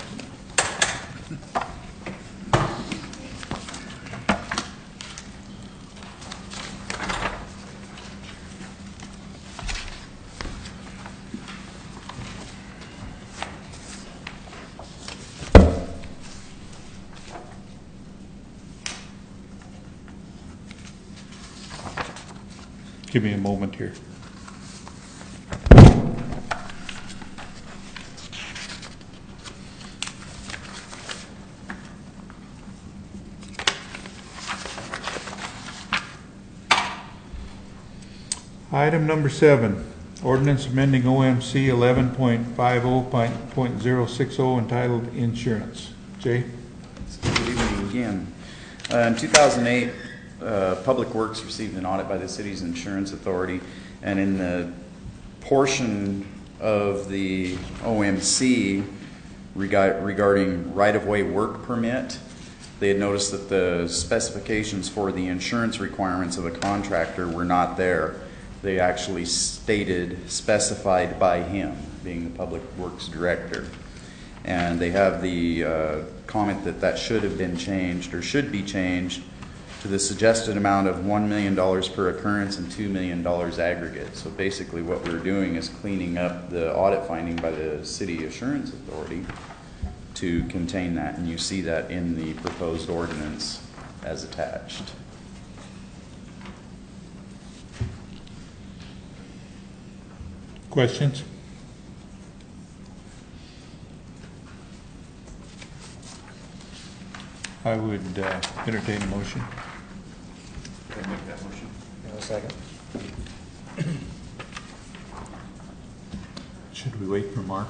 Give me a moment here. Item number seven, ordinance amending O M C eleven point five oh point zero six oh entitled Insurance. Jay? Good evening again. Uh, in two thousand eight, uh, Public Works received an audit by the city's insurance authority, and in the portion of the O M C regard, regarding right-of-way work permit, they had noticed that the specifications for the insurance requirements of a contractor were not there. They actually stated specified by him, being the Public Works Director. And they have the uh, comment that that should have been changed, or should be changed, to the suggested amount of one million dollars per occurrence and two million dollars aggregate. So basically what we're doing is cleaning up the audit finding by the City Assurance Authority to contain that, and you see that in the proposed ordinance as attached. Questions? I would uh, entertain a motion. Can I make that motion? A second. Should we wait for Mark?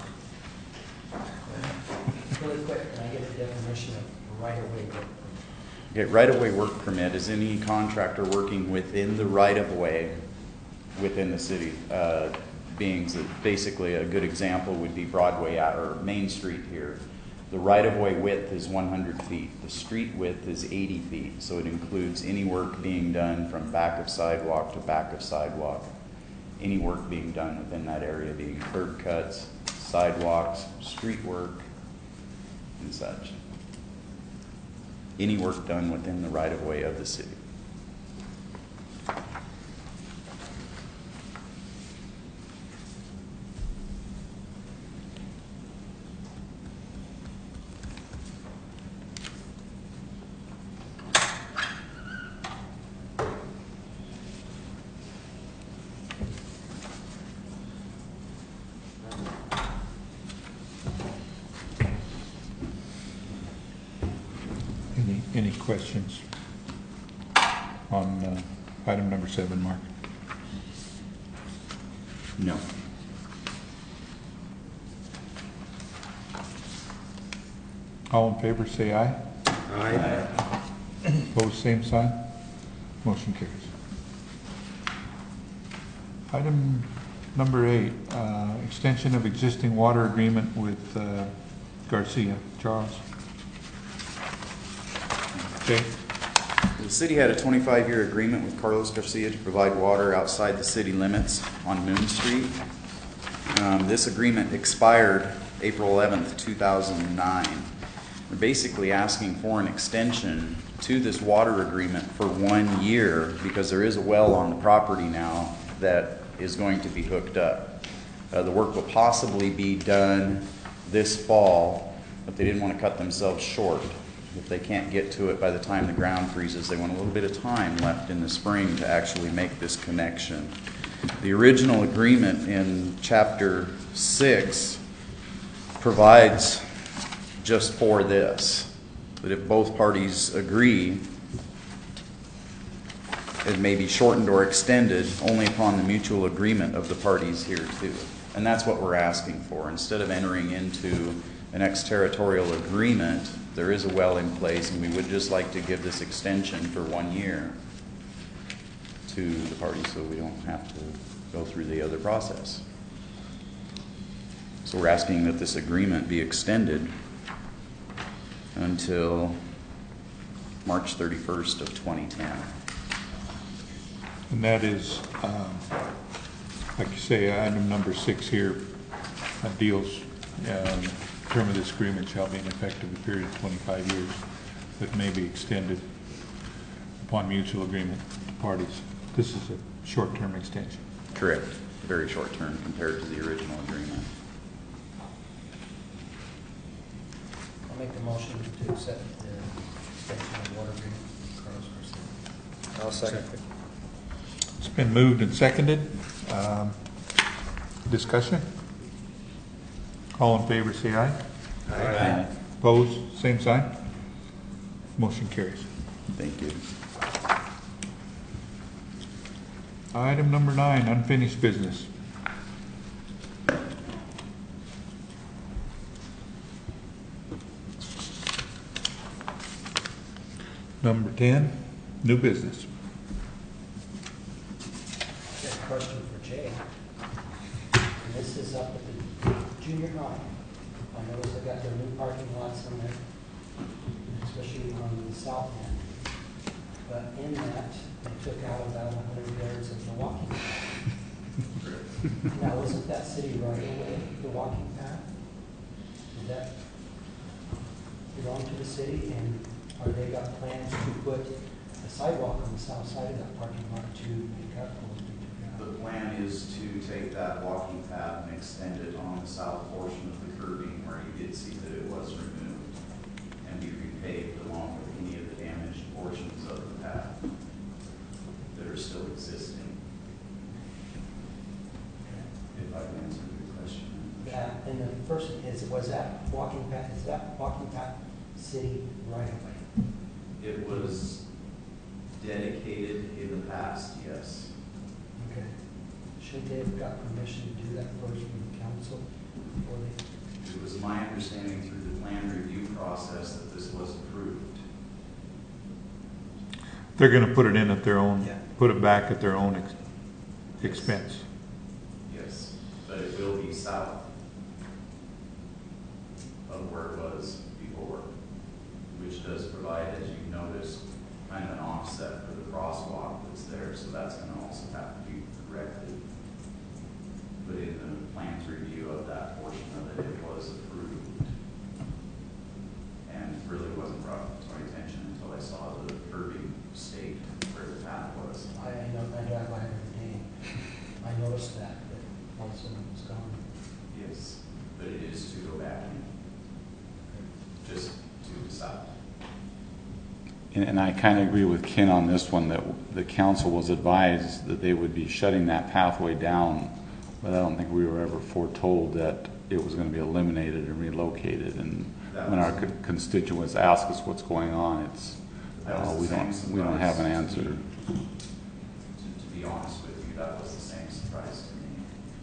Really quick, can I get a definition of right-of-way work? Okay, right-of-way work permit is any contractor working within the right-of-way within the city. Uh, being that basically a good example would be Broadway out, or Main Street here. The right-of-way width is one hundred feet. The street width is eighty feet. So it includes any work being done from back of sidewalk to back of sidewalk. Any work being done within that area, being curb cuts, sidewalks, street work, and such. Any work done within the right-of-way of the city. Any, any questions on uh, item number seven, Mark? No. All in favor, say aye. Aye. Opposed, same sign. Motion carries. Item number eight, uh, extension of existing water agreement with uh, Garcia. Charles? Okay. The city had a twenty-five year agreement with Carlos Garcia to provide water outside the city limits on Moon Street. Um, this agreement expired April eleventh, two thousand nine. We're basically asking for an extension to this water agreement for one year because there is a well on the property now that is going to be hooked up. Uh, the work will possibly be done this fall, but they didn't want to cut themselves short. If they can't get to it by the time the ground freezes, they want a little bit of time left in the spring to actually make this connection. The original agreement in chapter six provides just for this, that if both parties agree, it may be shortened or extended only upon the mutual agreement of the parties here too. And that's what we're asking for. Instead of entering into an exterritorial agreement, there is a well in place, and we would just like to give this extension for one year to the parties so we don't have to go through the other process. So we're asking that this agreement be extended until March thirty-first of twenty ten. And that is, um, like you say, item number six here uh, deals, um, term of this agreement shall be in effect of a period of twenty-five years, but may be extended upon mutual agreement of the parties. This is a short-term extension. Correct. Very short term compared to the original agreement. I'll make the motion to accept the extension of water agreement with Carlos Garcia. I'll second. It's been moved and seconded. Um, discussion? All in favor, say aye. Aye. Opposed, same sign. Motion carries. Thank you. Item number nine, unfinished business. Number ten, new business. Got a question for Jay. And this is up at the junior high. I noticed they got their new parking lots in there, especially on the south end. But in that, they took out about a hundred yards of the walking path. Now, wasn't that city right away, the walking path? Did that belong to the city? And are they got plans to put a sidewalk on the south side of that parking lot to make up for what they took The out? plan is to take that walking path and extend it on the south portion of the curbing where you did see that it was removed and be repaved along with any of the damaged portions of the path that are still existing. If I can answer your question. That, and the first is, was that walking path, is that walking path city right away? It was dedicated in the past, yes. Okay. Should they have got permission to do that first from the council before they? It was my understanding through the plan review process that this was approved. They're gonna put it in at their own, Yeah. put it back at their own ex- expense. Yes, but it will be south of where it was before, which does provide, as you've noticed, kind of an offset for the crosswalk that's there, so that's gonna also have to be corrected. But in the plans review of that portion of it, it was approved. And really wasn't brought to my attention until I saw the curbing state where the path was. I I know, I drive by every day. I noticed that, but all of a sudden it was gone. Yes, but it is to go back in, just to the south. And, and I kind of agree with Ken on this one, that the council was advised that they would be shutting that pathway down, but I don't think we were ever foretold that it was going to be eliminated and relocated. And when our co- constituents ask us what's going on, it's, That was uh, the we same don't, we don't have an surprise to answer. me. To, to be honest with you, that was the same surprise to me.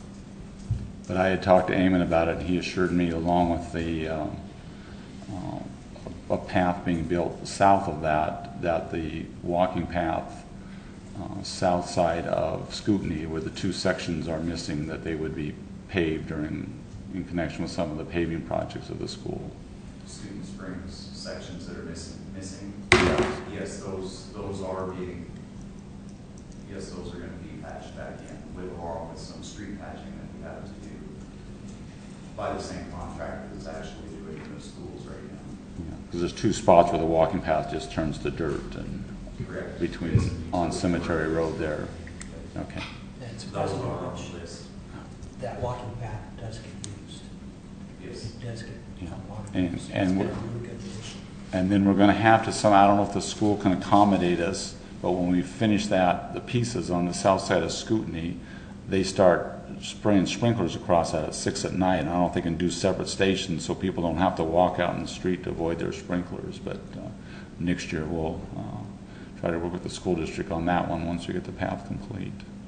But I had talked to Eamon about it, and he assured me, along with the, um, uh, a path being built south of that, that the walking path uh, south side of Scootney, where the two sections are missing, that they would be paved during, in connection with some of the paving projects of the school. Student Springs sections that are missing, missing. Yes. Yes, those, those are being, yes, those are gonna be patched back in with, along with some street patching that we have to do by the same contractor that's actually doing the schools right now. Because there's two spots where the walking path just turns to dirt, and Correct. between, on Cemetery Road there. Okay. It's Those present are on which the list. that walking path does get used. Yes. It does get Yeah. a lot of And- use. It's and been a we're- really good addition. And then we're gonna have to, some, I don't know if the school can accommodate us, but when we finish that, the pieces on the south side of Scootney, they start spraying sprinklers across that at six at night. And I don't know if they can do separate stations so people don't have to walk out in the street to avoid their sprinklers. But uh, next year, we'll uh, try to work with the school district on that one once we get the path complete.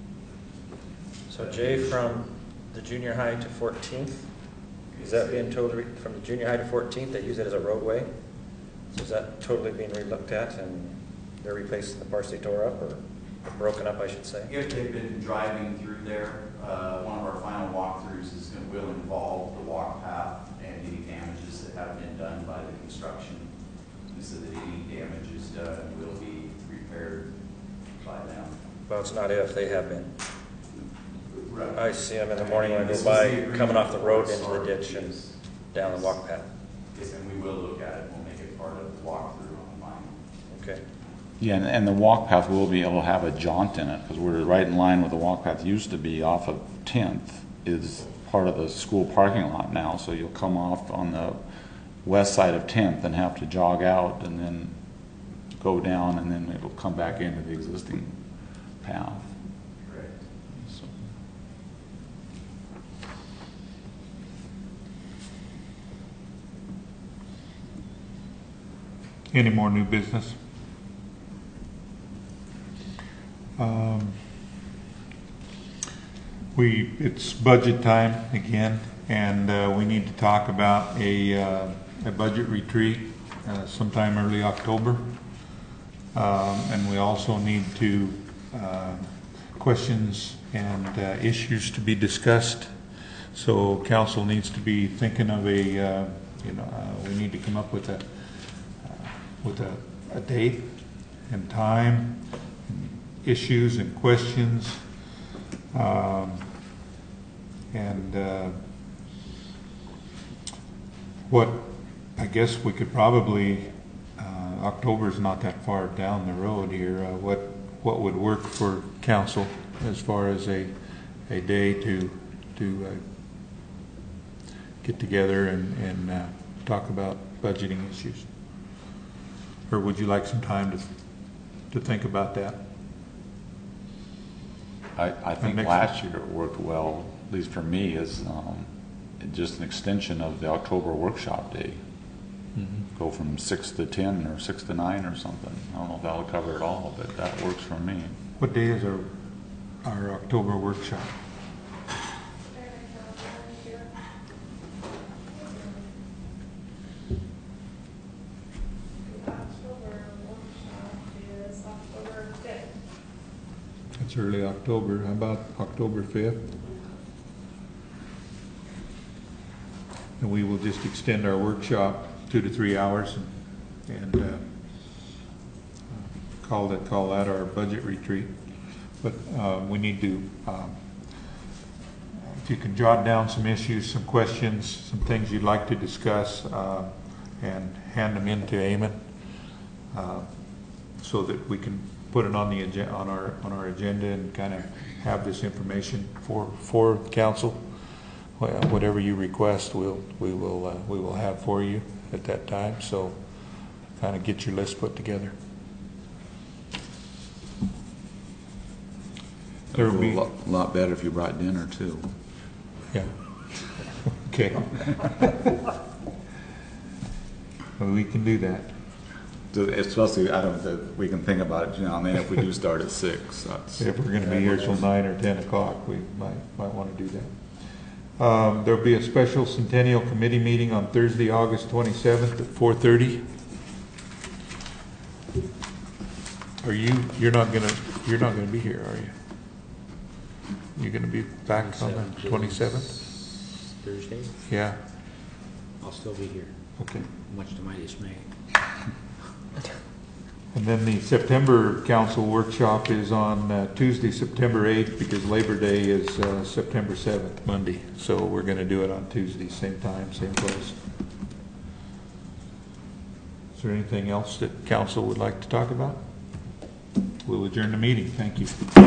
So Jay, from the junior high to fourteenth, is that being totally, from the junior high to fourteenth, they use it as a roadway? So is that totally being relooked at and they're replacing the parts they tore up or broken up, I should say? If they've been driving through there, uh, one of our final walkthroughs is going, will involve the walk path and any damages that have been done by the construction it's not if, they have been. I see them in the morning when I go by, coming off the road into the ditch and down the walk path. Yes, and we will look at it, we'll make it part of the walkthrough online. Okay. Yeah, and, and the walk path will be able to have a jaunt in it, because we're right in line with the walk path used to be off of tenth, is part of the school parking lot now, so you'll come off on the west side of tenth and have to jog out and then go down, and then it'll come back into the existing path. Correct. So. Any more new business? Um, we, it's budget time again, and uh, we need to talk about a, uh, a budget retreat uh, sometime early October. Um, and we also need to, uh, questions and uh, issues to be discussed. So council needs to be thinking of a, uh, you know, uh, we need to come up with a, uh, with a, a date and time, issues and questions, um, and uh, what I guess we could probably, uh, October's not that far down the road here, uh, what what would work for council as far as a a day to to uh, get together and, and uh, talk about budgeting issues? Or would you like some time to to think about that? I, I think makes last year it worked well, at least for me, as um, just an extension of the October workshop day. Mm-hmm. Go from six to ten or six to nine or something. I don't know if that'll cover it all, but that works for me. What day is our our October workshop? It's early October. How about October fifth? And we will just extend our workshop two to three hours and, and uh, call that call that our budget retreat. But uh, we need to, um, if you can jot down some issues, some questions, some things you'd like to discuss, uh, and hand them in to Eamon, uh, so that we can put it on the agenda, on our on our agenda, and kind of have this information for for council. Well, whatever you request, we'll we will uh, we will have for you at that time. So, kind of get your list put together. There will A be lot, lot better if you brought dinner too. yeah. Okay. Well, we can do that. Especially, I don't know, we can think about it, you know, I mean, if we do start at six, that's. If we're going to be here till nine or ten o'clock, we might might want to do that. Um, there'll be a special Centennial Committee meeting on Thursday, August twenty-seventh at four thirty. Are you? You're not gonna. You're not gonna be here, are you? You're gonna be back on the twenty-seventh. Thursday, Yeah. I'll still be here, Okay. much to my dismay. And then the September council workshop is on uh, Tuesday, September eighth, because Labor Day is uh, September seventh, Monday. So we're going to do it on Tuesday, same time, same place. Is there anything else that council would like to talk about? We'll adjourn the meeting. Thank you.